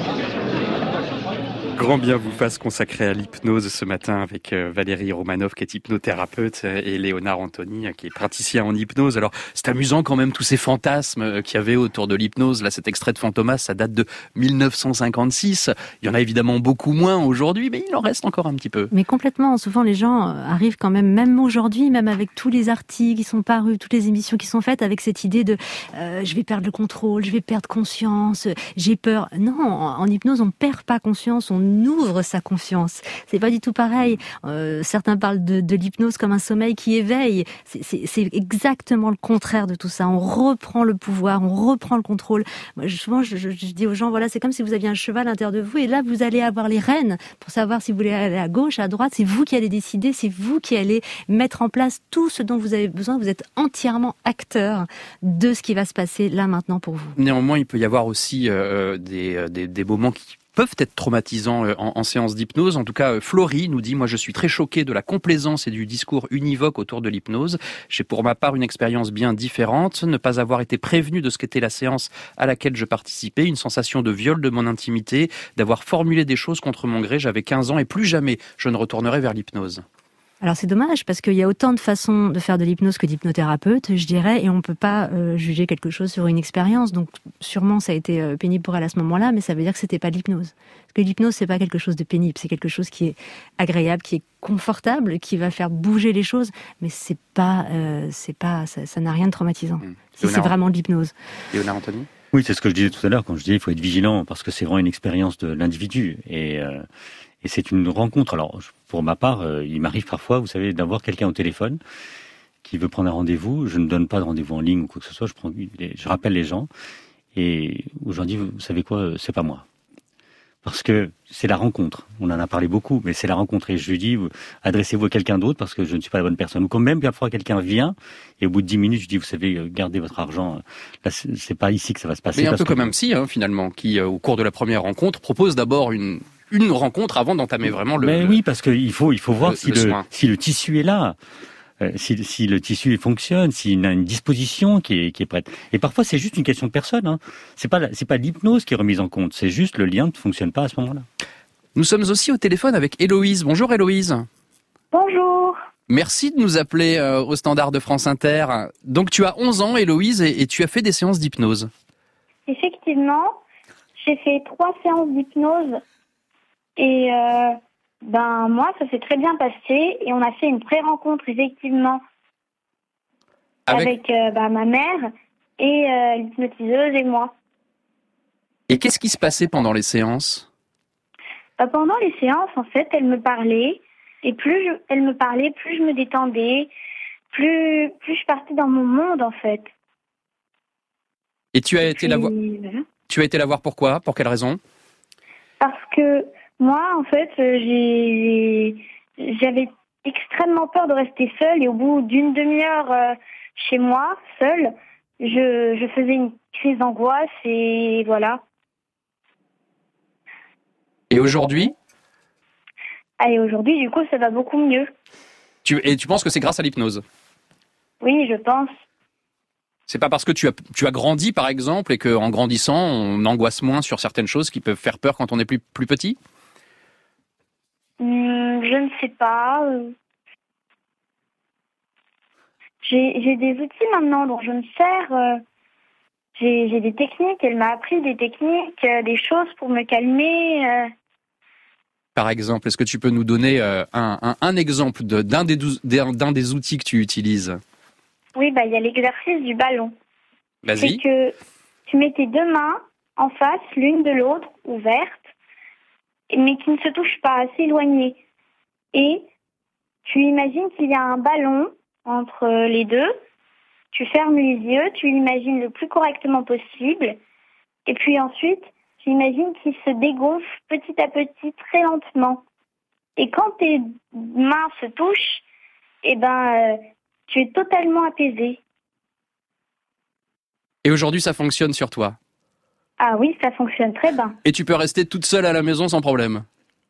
Speaker 1: Grand bien vous fasse consacré à l'hypnose ce matin avec Valérie Romanov qui est hypnothérapeute et Léonard Anthony qui est praticien en hypnose. Alors c'est amusant quand même tous ces fantasmes qu'il y avait autour de l'hypnose. Là cet extrait de Fantomas, ça date de mille neuf cent cinquante-six. Il y en a évidemment beaucoup moins aujourd'hui, mais il en reste encore un petit peu.
Speaker 7: Mais complètement, souvent les gens arrivent quand même, même aujourd'hui, même avec tous les articles qui sont parus, toutes les émissions qui sont faites, avec cette idée de euh, je vais perdre le contrôle, je vais perdre conscience, j'ai peur. Non, en, en hypnose on perd pas conscience, on ouvre sa confiance. C'est pas du tout pareil. Euh, certains parlent de, de l'hypnose comme un sommeil qui éveille. C'est, c'est, c'est exactement le contraire de tout ça. On reprend le pouvoir, on reprend le contrôle. Moi, souvent, je, je, je dis aux gens, voilà, c'est comme si vous aviez un cheval à l'intérieur de vous et là, vous allez avoir les rênes pour savoir si vous voulez aller à gauche, à droite. C'est vous qui allez décider, c'est vous qui allez mettre en place tout ce dont vous avez besoin. Vous êtes entièrement acteur de ce qui va se passer là maintenant pour vous.
Speaker 1: Néanmoins, il peut y avoir aussi euh, des, des, des moments qui peuvent être traumatisants en, en séance d'hypnose. En tout cas, Florie nous dit « Moi, je suis très choquée de la complaisance et du discours univoque autour de l'hypnose. J'ai pour ma part une expérience bien différente. Ne pas avoir été prévenue de ce qu'était la séance à laquelle je participais, une sensation de viol de mon intimité, d'avoir formulé des choses contre mon gré. J'avais quinze ans et plus jamais je ne retournerai vers l'hypnose. »
Speaker 7: Alors c'est dommage parce qu'il y a autant de façons de faire de l'hypnose que d'hypnothérapeute, je dirais, et on peut pas euh, juger quelque chose sur une expérience. Donc sûrement ça a été euh, pénible pour elle à ce moment-là, mais ça veut dire que c'était pas de l'hypnose. Parce que l'hypnose c'est pas quelque chose de pénible, c'est quelque chose qui est agréable, qui est confortable, qui va faire bouger les choses, mais c'est pas, euh, c'est pas, ça, ça n'a rien de traumatisant. Mmh. Si c'est vraiment de l'hypnose.
Speaker 1: Léonard Anthony ?
Speaker 6: Oui, c'est ce que je disais tout à l'heure quand je disais il faut être vigilant parce que c'est vraiment une expérience de l'individu et euh, et c'est une rencontre. Alors pour ma part, euh, il m'arrive parfois, vous savez, d'avoir quelqu'un au téléphone qui veut prendre un rendez-vous. Je ne donne pas de rendez-vous en ligne ou quoi que ce soit. Je prends, je rappelle les gens et aujourd'hui, vous savez quoi, c'est pas moi. Parce que c'est la rencontre. On en a parlé beaucoup, mais c'est la rencontre. Et je lui dis, adressez-vous à quelqu'un d'autre parce que je ne suis pas la bonne personne. Ou quand même, parfois, quelqu'un vient et au bout de dix minutes, je dis, vous savez, gardez votre argent. Là, c'est pas ici que ça va se passer.
Speaker 1: Mais un
Speaker 6: parce
Speaker 1: peu
Speaker 6: que...
Speaker 1: comme un psy, hein, finalement, qui, au cours de la première rencontre, propose d'abord une, une rencontre avant d'entamer vraiment le.
Speaker 6: Mais oui, parce qu'il faut, il faut voir
Speaker 1: le,
Speaker 6: si,
Speaker 1: le
Speaker 6: le, si le tissu est là. Euh, si, si le tissu fonctionne, s'il a une disposition qui est, qui est prête. Et parfois, c'est juste une question de personne. Hein. C'est pas, c'est pas l'hypnose qui est remise en compte. C'est juste le lien ne fonctionne pas à ce moment-là.
Speaker 1: Nous sommes aussi au téléphone avec Héloïse. Bonjour Héloïse.
Speaker 15: Bonjour.
Speaker 1: Merci de nous appeler euh, au standard de France Inter. Donc tu as onze ans Héloïse et, et tu as fait des séances d'hypnose.
Speaker 15: Effectivement, j'ai fait trois séances d'hypnose et euh, ben moi ça s'est très bien passé et on a fait une pré-rencontre effectivement avec, avec euh, ben, ma mère et euh, l'hypnotiseuse et moi.
Speaker 1: Et qu'est-ce qui se passait pendant les séances ?
Speaker 15: Ben, pendant les séances en fait elle me parlait et plus je, elle me parlait plus je me détendais, plus plus je partais dans mon monde en fait.
Speaker 1: Et tu as
Speaker 15: et
Speaker 1: été
Speaker 15: puis,
Speaker 1: la voir.
Speaker 15: Voilà.
Speaker 1: Tu as été la voir pourquoi ? Pour quelle raison ?
Speaker 15: Parce que moi, en fait, j'ai, j'avais extrêmement peur de rester seule et au bout d'une demi-heure euh, chez moi, seule, je, je faisais une crise d'angoisse et voilà.
Speaker 1: Et aujourd'hui ?
Speaker 15: Et aujourd'hui, du coup, ça va beaucoup mieux.
Speaker 1: Tu, et tu penses que c'est grâce à l'hypnose ?
Speaker 15: Oui, je pense.
Speaker 1: C'est pas parce que tu as, tu as grandi, par exemple, et qu'en grandissant, on angoisse moins sur certaines choses qui peuvent faire peur quand on est plus, plus petit ?
Speaker 15: Hum, je ne sais pas. J'ai, j'ai des outils maintenant dont je me sers. J'ai, j'ai des techniques. Elle m'a appris des techniques, des choses pour me calmer.
Speaker 1: Par exemple, est-ce que tu peux nous donner un, un, un exemple de, d'un, des douze, d'un, d'un des outils que tu utilises ?
Speaker 15: Oui, bah, il y a l'exercice du ballon.
Speaker 1: Vas-y.
Speaker 15: C'est que tu mets tes deux mains en face, l'une de l'autre, ouvertes, mais qui ne se touchent pas, assez éloignées. Et tu imagines qu'il y a un ballon entre les deux, tu fermes les yeux, tu l'imagines le plus correctement possible, et puis ensuite, tu imagines qu'il se dégonfle petit à petit, très lentement. Et quand tes mains se touchent, eh ben, euh, tu es totalement apaisé.
Speaker 1: Et aujourd'hui, ça fonctionne sur toi?
Speaker 15: Ah oui, ça fonctionne très bien.
Speaker 1: Et tu peux rester toute seule à la maison sans problème?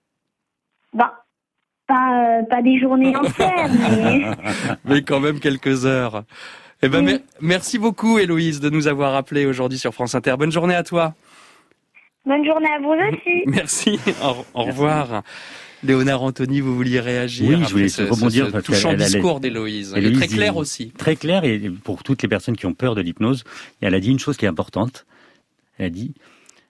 Speaker 15: Ben, pas, euh, pas des journées entières, mais...
Speaker 1: mais quand même quelques heures. Eh ben, oui. mer- merci beaucoup, Héloïse, de nous avoir appelés aujourd'hui sur France Inter. Bonne journée à toi.
Speaker 15: Bonne journée à vous aussi.
Speaker 1: Merci, au, au revoir. Léonard Anthony, vous vouliez réagir?
Speaker 6: Oui, je voulais ce, rebondir.
Speaker 1: Ce, ce touchant elle, elle, discours d'Héloïse. Elle est très clair
Speaker 6: dit,
Speaker 1: aussi.
Speaker 6: Très clair, et pour toutes les personnes qui ont peur de l'hypnose, elle a dit une chose qui est importante. Elle a dit,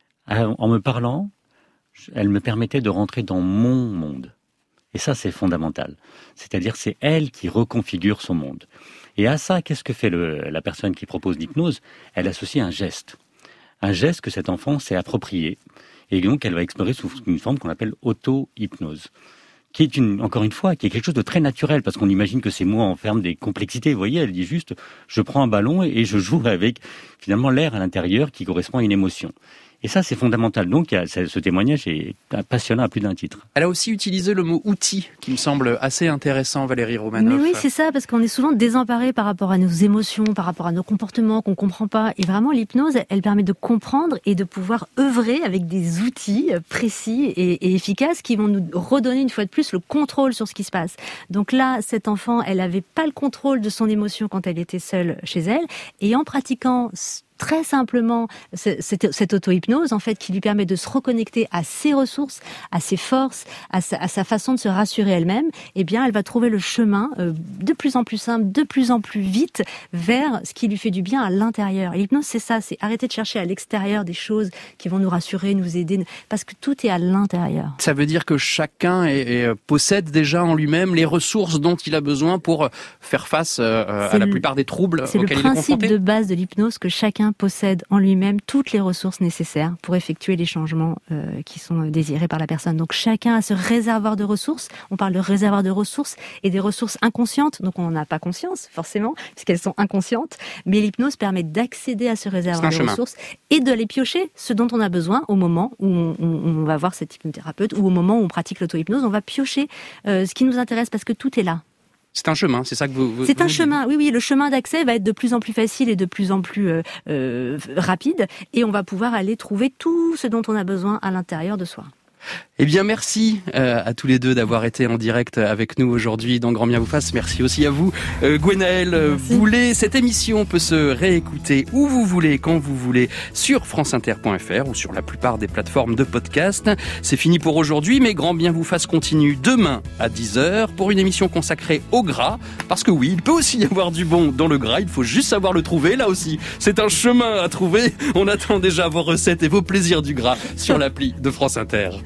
Speaker 6: en me parlant, elle me permettait de rentrer dans mon monde. Et ça, c'est fondamental. C'est-à-dire, c'est elle qui reconfigure son monde. Et à ça, qu'est-ce que fait le, la personne qui propose l'hypnose? Elle associe un geste. Un geste que cet enfant s'est approprié. Et donc, elle va explorer sous une forme qu'on appelle auto-hypnose. Qui est, une, encore une fois, qui est quelque chose de très naturel, parce qu'on imagine que ces mots enferment des complexités. Vous voyez, elle dit juste, je prends un ballon et je joue avec, finalement, l'air à l'intérieur qui correspond à une émotion. Et ça, c'est fondamental. Donc, il y a, ce témoignage est passionnant à plus d'un titre.
Speaker 1: Elle a aussi utilisé le mot « outil », qui me semble assez intéressant, Valérie Romanoff.
Speaker 7: Mais oui, c'est ça, parce qu'on est souvent désemparés par rapport à nos émotions, par rapport à nos comportements qu'on comprend pas. Et vraiment, l'hypnose, elle permet de comprendre et de pouvoir œuvrer avec des outils précis et, et efficaces qui vont nous redonner une fois de plus le contrôle sur ce qui se passe. Donc là, cette enfant, elle avait pas le contrôle de son émotion quand elle était seule chez elle. Et en pratiquant très simplement cette, cette auto-hypnose, en fait, qui lui permet de se reconnecter à ses ressources, à ses forces, à sa, à sa façon de se rassurer elle-même, eh bien, elle va trouver le chemin euh, de plus en plus simple, de plus en plus vite vers ce qui lui fait du bien à l'intérieur. Et l'hypnose, c'est ça, c'est arrêter de chercher à l'extérieur des choses qui vont nous rassurer, nous aider, parce que tout est à l'intérieur.
Speaker 1: Ça veut dire que chacun est, est, possède déjà en lui-même les ressources dont il a besoin pour faire face euh, à la plupart des troubles auxquels il est confronté.
Speaker 7: C'est le principe de base de l'hypnose, que chacun possède en lui-même toutes les ressources nécessaires pour effectuer les changements euh, qui sont désirés par la personne. Donc chacun a ce réservoir de ressources. On parle de réservoir de ressources et des ressources inconscientes. Donc on n'en a pas conscience forcément puisqu'elles sont inconscientes. Mais l'hypnose permet d'accéder à ce réservoir de chemin. ressources et de les piocher, ce dont on a besoin au moment où on, on, on va voir cet hypnothérapeute ou au moment où on pratique l'auto-hypnose. On va piocher euh, ce qui nous intéresse parce que tout est là.
Speaker 1: C'est un chemin, c'est ça que vous... vous
Speaker 7: c'est un
Speaker 1: vous
Speaker 7: chemin, oui, oui. Le chemin d'accès va être de plus en plus facile et de plus en plus euh, euh, rapide. Et on va pouvoir aller trouver tout ce dont on a besoin à l'intérieur de soi.
Speaker 1: Eh bien, merci euh, à tous les deux d'avoir été en direct avec nous aujourd'hui dans Grand Bien vous fasse. Merci aussi à vous, euh, Gwenaëlle Boulet. Cette émission peut se réécouter où vous voulez, quand vous voulez, sur franceinter point f r ou sur la plupart des plateformes de podcast. C'est fini pour aujourd'hui, mais Grand Bien vous fasse continue demain à dix heures pour une émission consacrée au gras. Parce que oui, il peut aussi y avoir du bon dans le gras, il faut juste savoir le trouver. Là aussi, c'est un chemin à trouver. On attend déjà vos recettes et vos plaisirs du gras sur l'appli de France Inter.